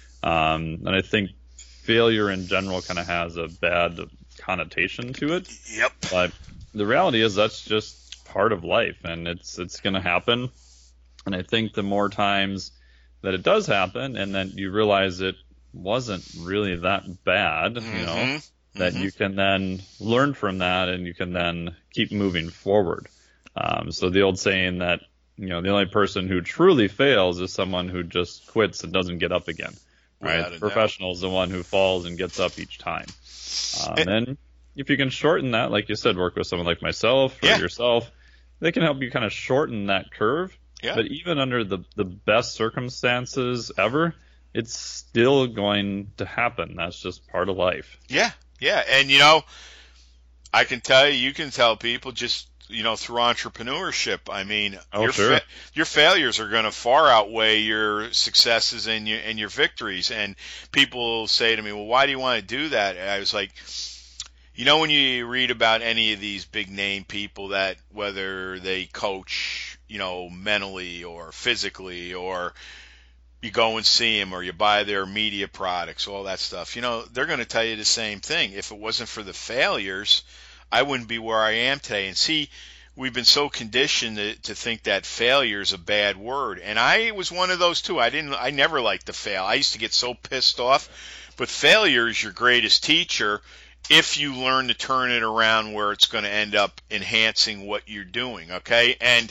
And I think failure in general kind of has a bad connotation to it. Yep. But the reality is that's just part of life, and it's going to happen. And I think the more times that it does happen, and then you realize it wasn't really that bad, that you can then learn from that, and you can then keep moving forward. So the old saying that, the only person who truly fails is someone who just quits and doesn't get up again. Right? The professional is the one who falls and gets up each time. And if you can shorten that, like you said, work with someone like myself or yourself, they can help you kind of shorten that curve. Yeah. But even under the best circumstances ever, it's still going to happen. That's just part of life. Yeah. Yeah. And, I can tell you can tell people just, through entrepreneurship. I mean, your failures are going to far outweigh your successes and your victories. And people say to me, well, why do you want to do that? And I was like, when you read about any of these big name people that whether they coach, mentally or physically, or you go and see them or you buy their media products, all that stuff, they're going to tell you the same thing. If it wasn't for the failures, I wouldn't be where I am today. And see, we've been so conditioned to think that failure is a bad word. And I was one of those too. I never liked to fail. I used to get so pissed off. But failure is your greatest teacher if you learn to turn it around where it's going to end up enhancing what you're doing, okay? And,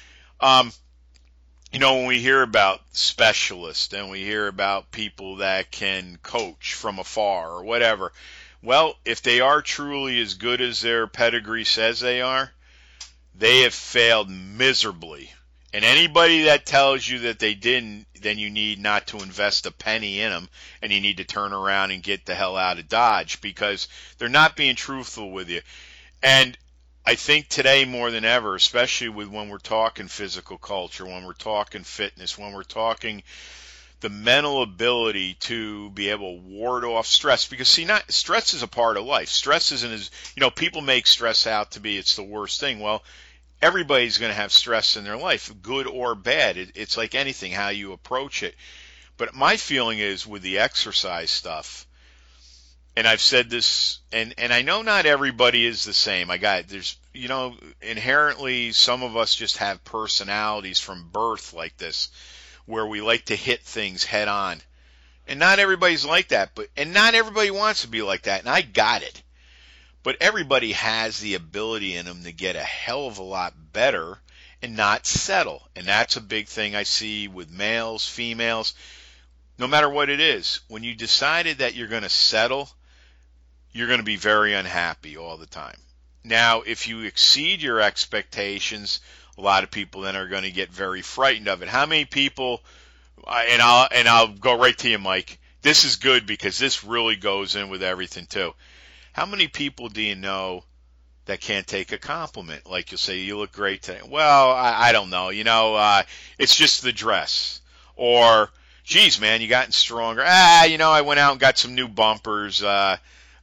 when we hear about specialists and we hear about people that can coach from afar or whatever, well, if they are truly as good as their pedigree says they are, they have failed miserably. And anybody that tells you that they didn't, then you need not to invest a penny in them, and you need to turn around and get the hell out of Dodge, because they're not being truthful with you. And I think today more than ever, especially when we're talking physical culture, when we're talking fitness, when we're talking the mental ability to be able to ward off stress, because stress is a part of life. Stress isn't as, people make stress out to be it's the worst thing. Well, everybody's going to have stress in their life, good or bad. It's like anything, how you approach it. But my feeling is with the exercise stuff, and I've said this, and I know not everybody is the same. There's, inherently some of us just have personalities from birth like this, where we like to hit things head on. And not everybody's like that, and not everybody wants to be like that, and I got it. But everybody has the ability in them to get a hell of a lot better and not settle. And that's a big thing I see with males, females, no matter what it is. When you decided that you're going to settle, you're going to be very unhappy all the time. Now, if you exceed your expectations, a lot of people then are going to get very frightened of it. How many people, and I'll go right to you, Mike. This is good because this really goes in with everything too. How many people do you know that can't take a compliment? Like you'll say, you look great today. Well, I don't know. It's just the dress. Or, geez, man, you gotten stronger. I went out and got some new bumpers. I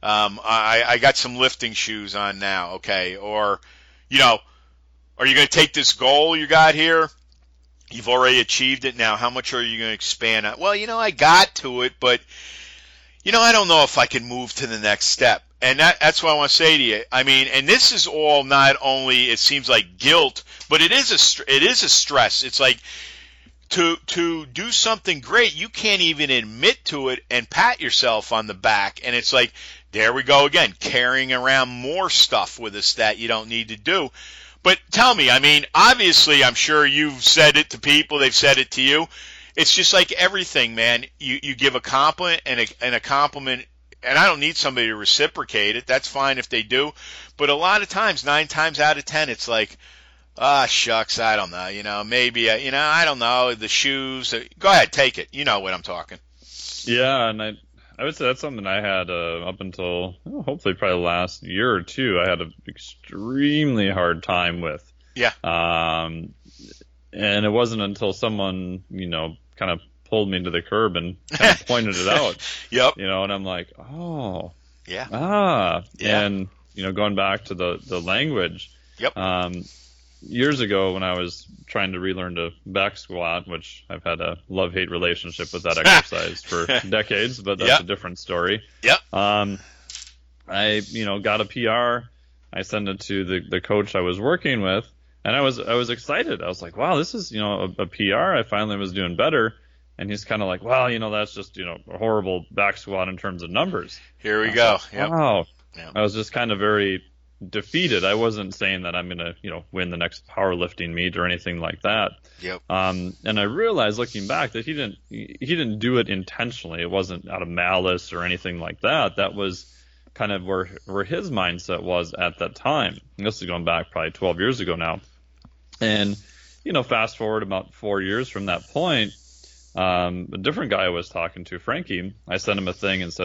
got some lifting shoes on now. Okay. Or, are you going to take this goal you got here? You've already achieved it. Now, how much are you going to expand on? Well, I got to it, but, I don't know if I can move to the next step. And that's what I want to say to you. I mean, and this is all not only, it seems like guilt, but it is a stress. It's like to do something great, you can't even admit to it and pat yourself on the back. And it's like, there we go again, carrying around more stuff with us that you don't need to do. But tell me, I mean, obviously, I'm sure you've said it to people, they've said it to you. It's just like everything, man. You give a compliment and a compliment, and I don't need somebody to reciprocate it. That's fine if they do. But a lot of times, 9 times out of 10, it's like, shucks, I don't know. Maybe, I don't know, the shoes. Go ahead, take it. You know what I'm talking. Yeah, and I would say that's something I had up until hopefully probably the last year or two. I had an extremely hard time with. Yeah. And it wasn't until someone, kind of pulled me to the curb and kind of pointed it out. Yep. And I'm like, oh. Yeah. Yeah. And, going back to the language. Yep. Years ago when I was trying to relearn to back squat, which I've had a love-hate relationship with that exercise for decades, but that's a different story. Yep. I, got a PR. I sent it to the coach I was working with, and I was excited. I was like, wow, this is, a PR. I finally was doing better. And he's kind of like, well, that's just, a horrible back squat in terms of numbers. Here we go. Like, yep. Wow. Yep. I was just kind of very defeated. I wasn't saying that I'm going to, win the next powerlifting meet or anything like that. Yep. And I realized looking back that he didn't do it intentionally. It wasn't out of malice or anything like that. That was kind of where his mindset was at that time. And this is going back probably 12 years ago now. And, fast forward about 4 years from that point, a different guy I was talking to, Frankie, I sent him a thing and said,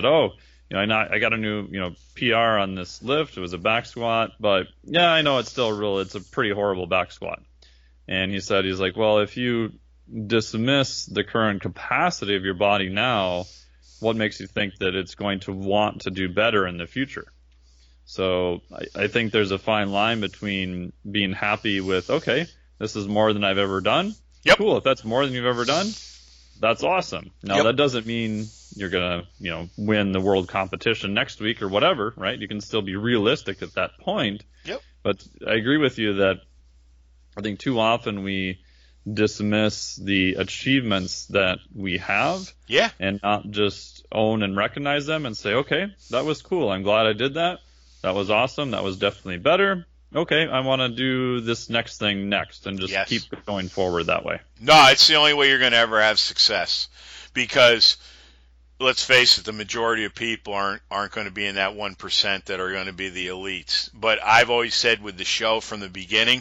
I got a new, PR on this lift. It was a back squat, but yeah, I know it's a pretty horrible back squat. And he's like, well, if you dismiss the current capacity of your body now, what makes you think that it's going to want to do better in the future? So I think there's a fine line between being happy with, okay, this is more than I've ever done. Yep. Cool. If that's more than you've ever done, that's awesome. Now, that doesn't mean you're going to, win the world competition next week or whatever, right? You can still be realistic at that point. Yep. But I agree with you that I think too often we dismiss the achievements that we have. Yeah. And not just own and recognize them and say, okay, that was cool. I'm glad I did that. That was awesome. That was definitely better. Okay, I want to do this next thing next and just keep going forward that way. No, it's the only way you're going to ever have success, because let's face it, the majority of people aren't going to be in that 1% that are going to be the elites. But I've always said with the show from the beginning,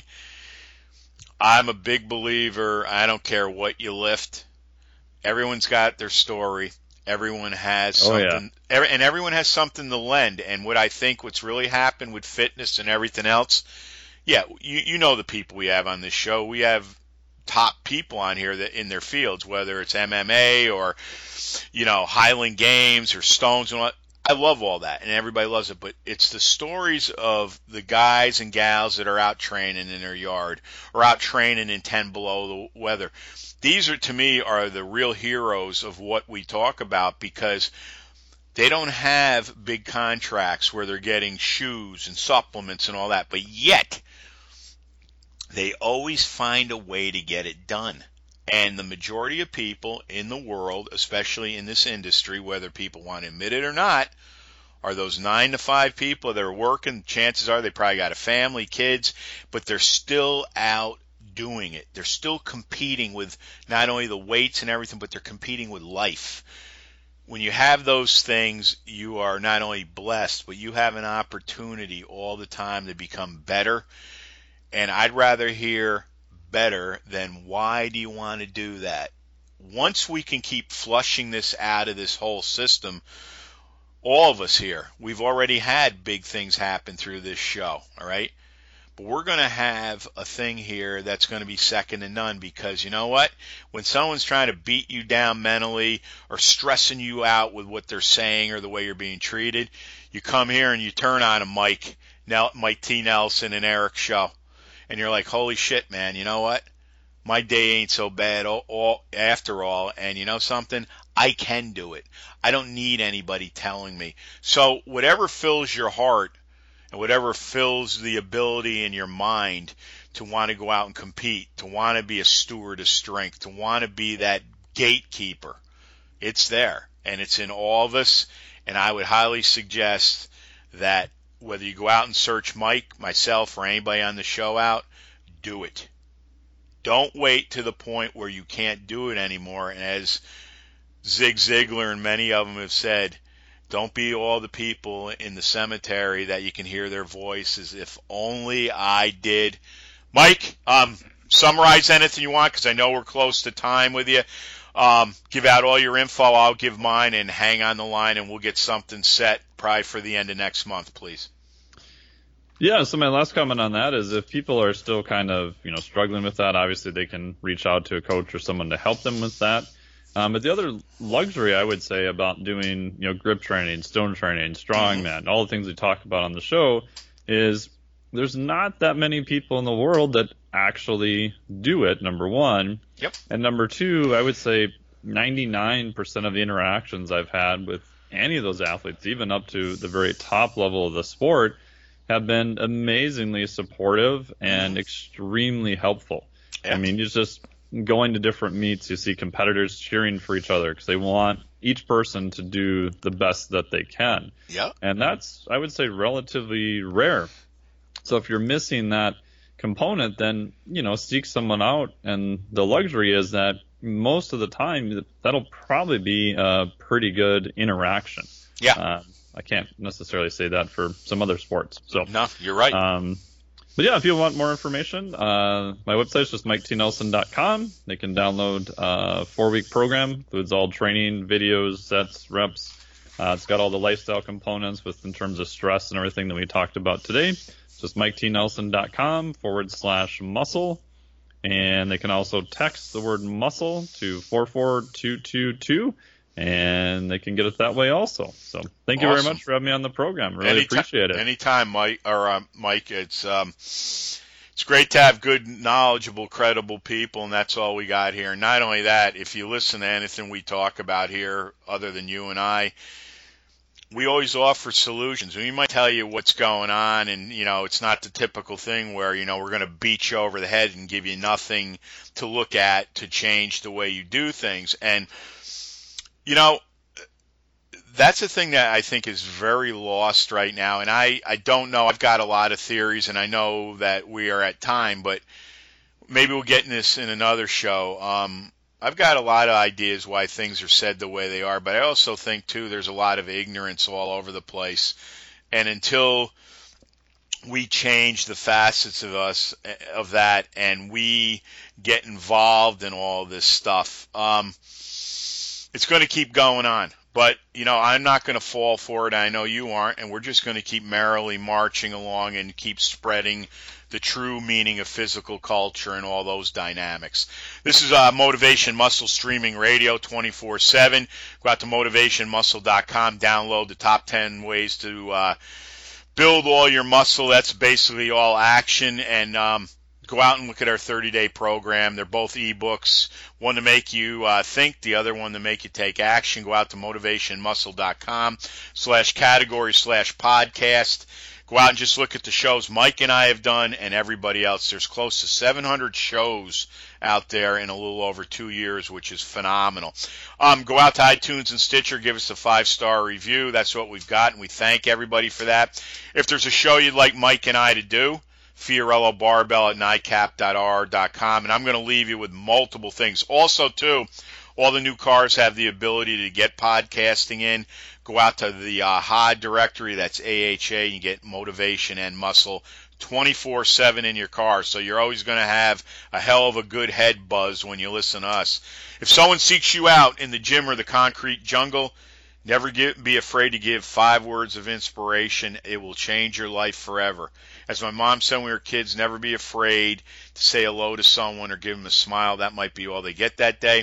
I'm a big believer. I don't care what you lift. Everyone's got their story. Everyone has something, and everyone has something to lend. And what's really happened with fitness and everything else, you know the people we have on this show. We have top people on here that in their fields, whether it's MMA or, Highland Games or Stones and all that. I love all that, and everybody loves it. But it's the stories of the guys and gals that are out training in their yard or out training in 10 below the weather. These to me are the real heroes of what we talk about, because they don't have big contracts where they're getting shoes and supplements and all that, but yet they always find a way to get it done. And the majority of people in the world, especially in this industry, whether people want to admit it or not, are those 9 to 5 people that are working. Chances are they probably got a family, kids, but they're still out doing it. They're still competing with not only the weights and everything, but they're competing with life. When you have those things, you are not only blessed, but you have an opportunity all the time to become better. And I'd rather hear better, then why do you want to do that? Once we can keep flushing this out of this whole system, all of us here, we've already had big things happen through this show, all right? But we're going to have a thing here that's going to be second to none, because you know what? When someone's trying to beat you down mentally or stressing you out with what they're saying or the way you're being treated, you come here and you turn on a Mike T. Nelson and Eric show. And you're like, holy shit, man, you know what? My day ain't so bad after all. And you know something? I can do it. I don't need anybody telling me. So whatever fills your heart, and whatever fills the ability in your mind to want to go out and compete, to want to be a steward of strength, to want to be that gatekeeper, it's there. And it's in all of us. And I would highly suggest that whether you go out and search Mike, myself, or anybody on the show out, do it. Don't wait to the point where you can't do it anymore. And as Zig Ziglar and many of them have said, don't be all the people in the cemetery that you can hear their voices. If only I did. Mike, summarize anything you want, because I know we're close to time with you. Give out all your info. I'll give mine, and hang on the line, and we'll get something set probably for the end of next month, please. Yeah, so my last comment on that is if people are still kind of, struggling with that, obviously they can reach out to a coach or someone to help them with that. But the other luxury I would say about doing, grip training, stone training, strongman, all the things we talk about on the show is there's not that many people in the world that actually do it, number one. Yep. And number two, I would say 99% of the interactions I've had with any of those athletes, even up to the very top level of the sport, have been amazingly supportive and extremely helpful. Yeah. I mean, you just going to different meets, you see competitors cheering for each other because they want each person to do the best that they can. Yeah. And that's, I would say, relatively rare. So if you're missing that component, then, seek someone out. And the luxury is that most of the time, that'll probably be a pretty good interaction. Yeah. I can't necessarily say that for some other sports. So no, you're right. But yeah, if you want more information, my website is just MikeTNelson.com. They can download a 4-week program. Includes all training, videos, sets, reps. It's got all the lifestyle components in terms of stress and everything that we talked about today. It's just MikeTNelson.com/muscle. And they can also text the word muscle to 44222. And they can get it that way also. So thank you very much for having me on the program. Really appreciate it. Anytime, Mike. It's great to have good, knowledgeable, credible people, and that's all we got here. And not only that, if you listen to anything we talk about here, other than you and I, we always offer solutions. We might tell you what's going on, and it's not the typical thing where we're going to beat you over the head and give you nothing to look at to change the way you do things. And that's a thing that I think is very lost right now. And I don't know. I've got a lot of theories, and I know that we are at time, but maybe we'll get in this in another show. I've got a lot of ideas why things are said the way they are, but I also think, too, there's a lot of ignorance all over the place. And until we change the facets of that, and we get involved in all this stuff, it's going to keep going on. But, I'm not going to fall for it. I know you aren't. And we're just going to keep merrily marching along and keep spreading the true meaning of physical culture and all those dynamics. This is Motivation Muscle streaming radio 24/7. Go out to motivationmuscle.com. Download the top 10 ways to build all your muscle. That's basically all action. And go out and look at our 30-day program. They're both ebooks, one to make you think, the other one to make you take action. Go out to motivationmuscle.com/category/podcast. Go out and just look at the shows Mike and I have done and everybody else. There's close to 700 shows out there in a little over 2 years, which is phenomenal. Go out to iTunes and Stitcher. Give us a 5-star review. That's what we've got, and we thank everybody for that. If there's a show you'd like Mike and I to do, Fiorello Barbell at NICAP.R.com. And I'm going to leave you with multiple things. Also, too, all the new cars have the ability to get podcasting in. Go out to the HOD directory. That's AHA. You get Motivation and Muscle 24/7 in your car, so you're always going to have a hell of a good head buzz when you listen to us. If someone seeks you out in the gym or the concrete jungle, never be afraid to give 5 words of inspiration. It will change your life forever. As my mom said when we were kids, never be afraid to say hello to someone or give them a smile. That might be all they get that day.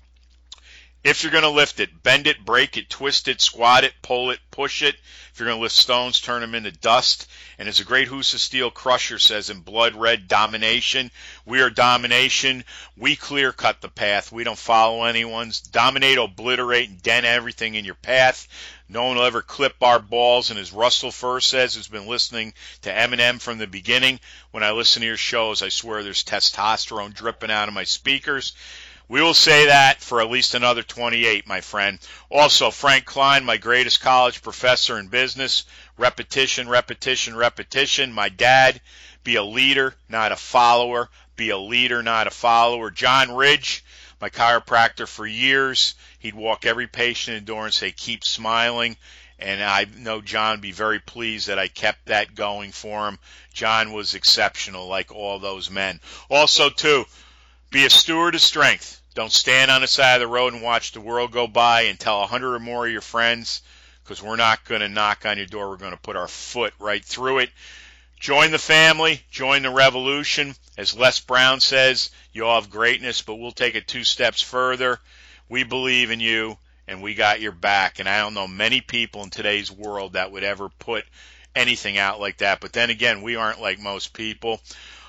If you're going to lift it, bend it, break it, twist it, squat it, pull it, push it. If you're going to lift stones, turn them into dust. And as a great Husa Steel Crusher says in Blood Red, domination. We are domination. We clear cut the path. We don't follow anyone's. Dominate, obliterate, and dent everything in your path. No one will ever clip our balls. And as Russell Furr says, who's been listening to Eminem from the beginning, when I listen to your shows, I swear there's testosterone dripping out of my speakers. We will say that for at least another 28, my friend. Also, Frank Klein, my greatest college professor in business. Repetition, repetition, repetition. My dad, be a leader, not a follower. Be a leader, not a follower. John Ridge, my chiropractor for years. He'd walk every patient in the door and say, keep smiling. And I know John would be very pleased that I kept that going for him. John was exceptional, like all those men. Also, too, be a steward of strength. Don't stand on the side of the road and watch the world go by and tell 100 or more of your friends, because we're not going to knock on your door. We're going to put our foot right through it. Join the family. Join the revolution. As Les Brown says, you all have greatness, but we'll take it 2 steps further. We believe in you, and we got your back. And I don't know many people in today's world that would ever put anything out like that. But then again, we aren't like most people.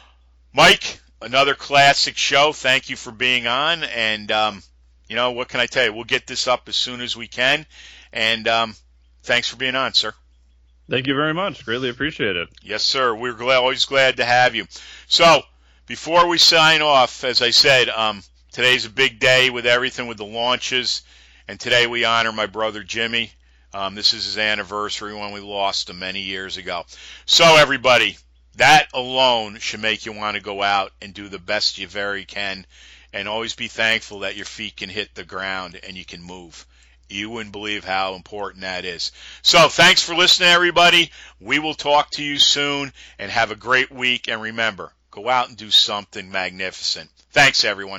Mike, another classic show. Thank you for being on. And, what can I tell you? We'll get this up as soon as we can. And thanks for being on, sir. Thank you very much. Greatly appreciate it. Yes, sir. We're always glad to have you. So, before we sign off, as I said, today's a big day with everything, with the launches. And today we honor my brother Jimmy. This is his anniversary when we lost him many years ago. So, everybody, that alone should make you want to go out and do the best you very can, and always be thankful that your feet can hit the ground and you can move. You wouldn't believe how important that is. So thanks for listening, everybody. We will talk to you soon, and have a great week. And remember, go out and do something magnificent. Thanks, everyone.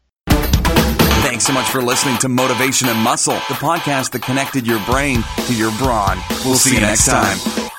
Thanks so much for listening to Motivation and Muscle, the podcast that connected your brain to your brawn. We'll see you next time.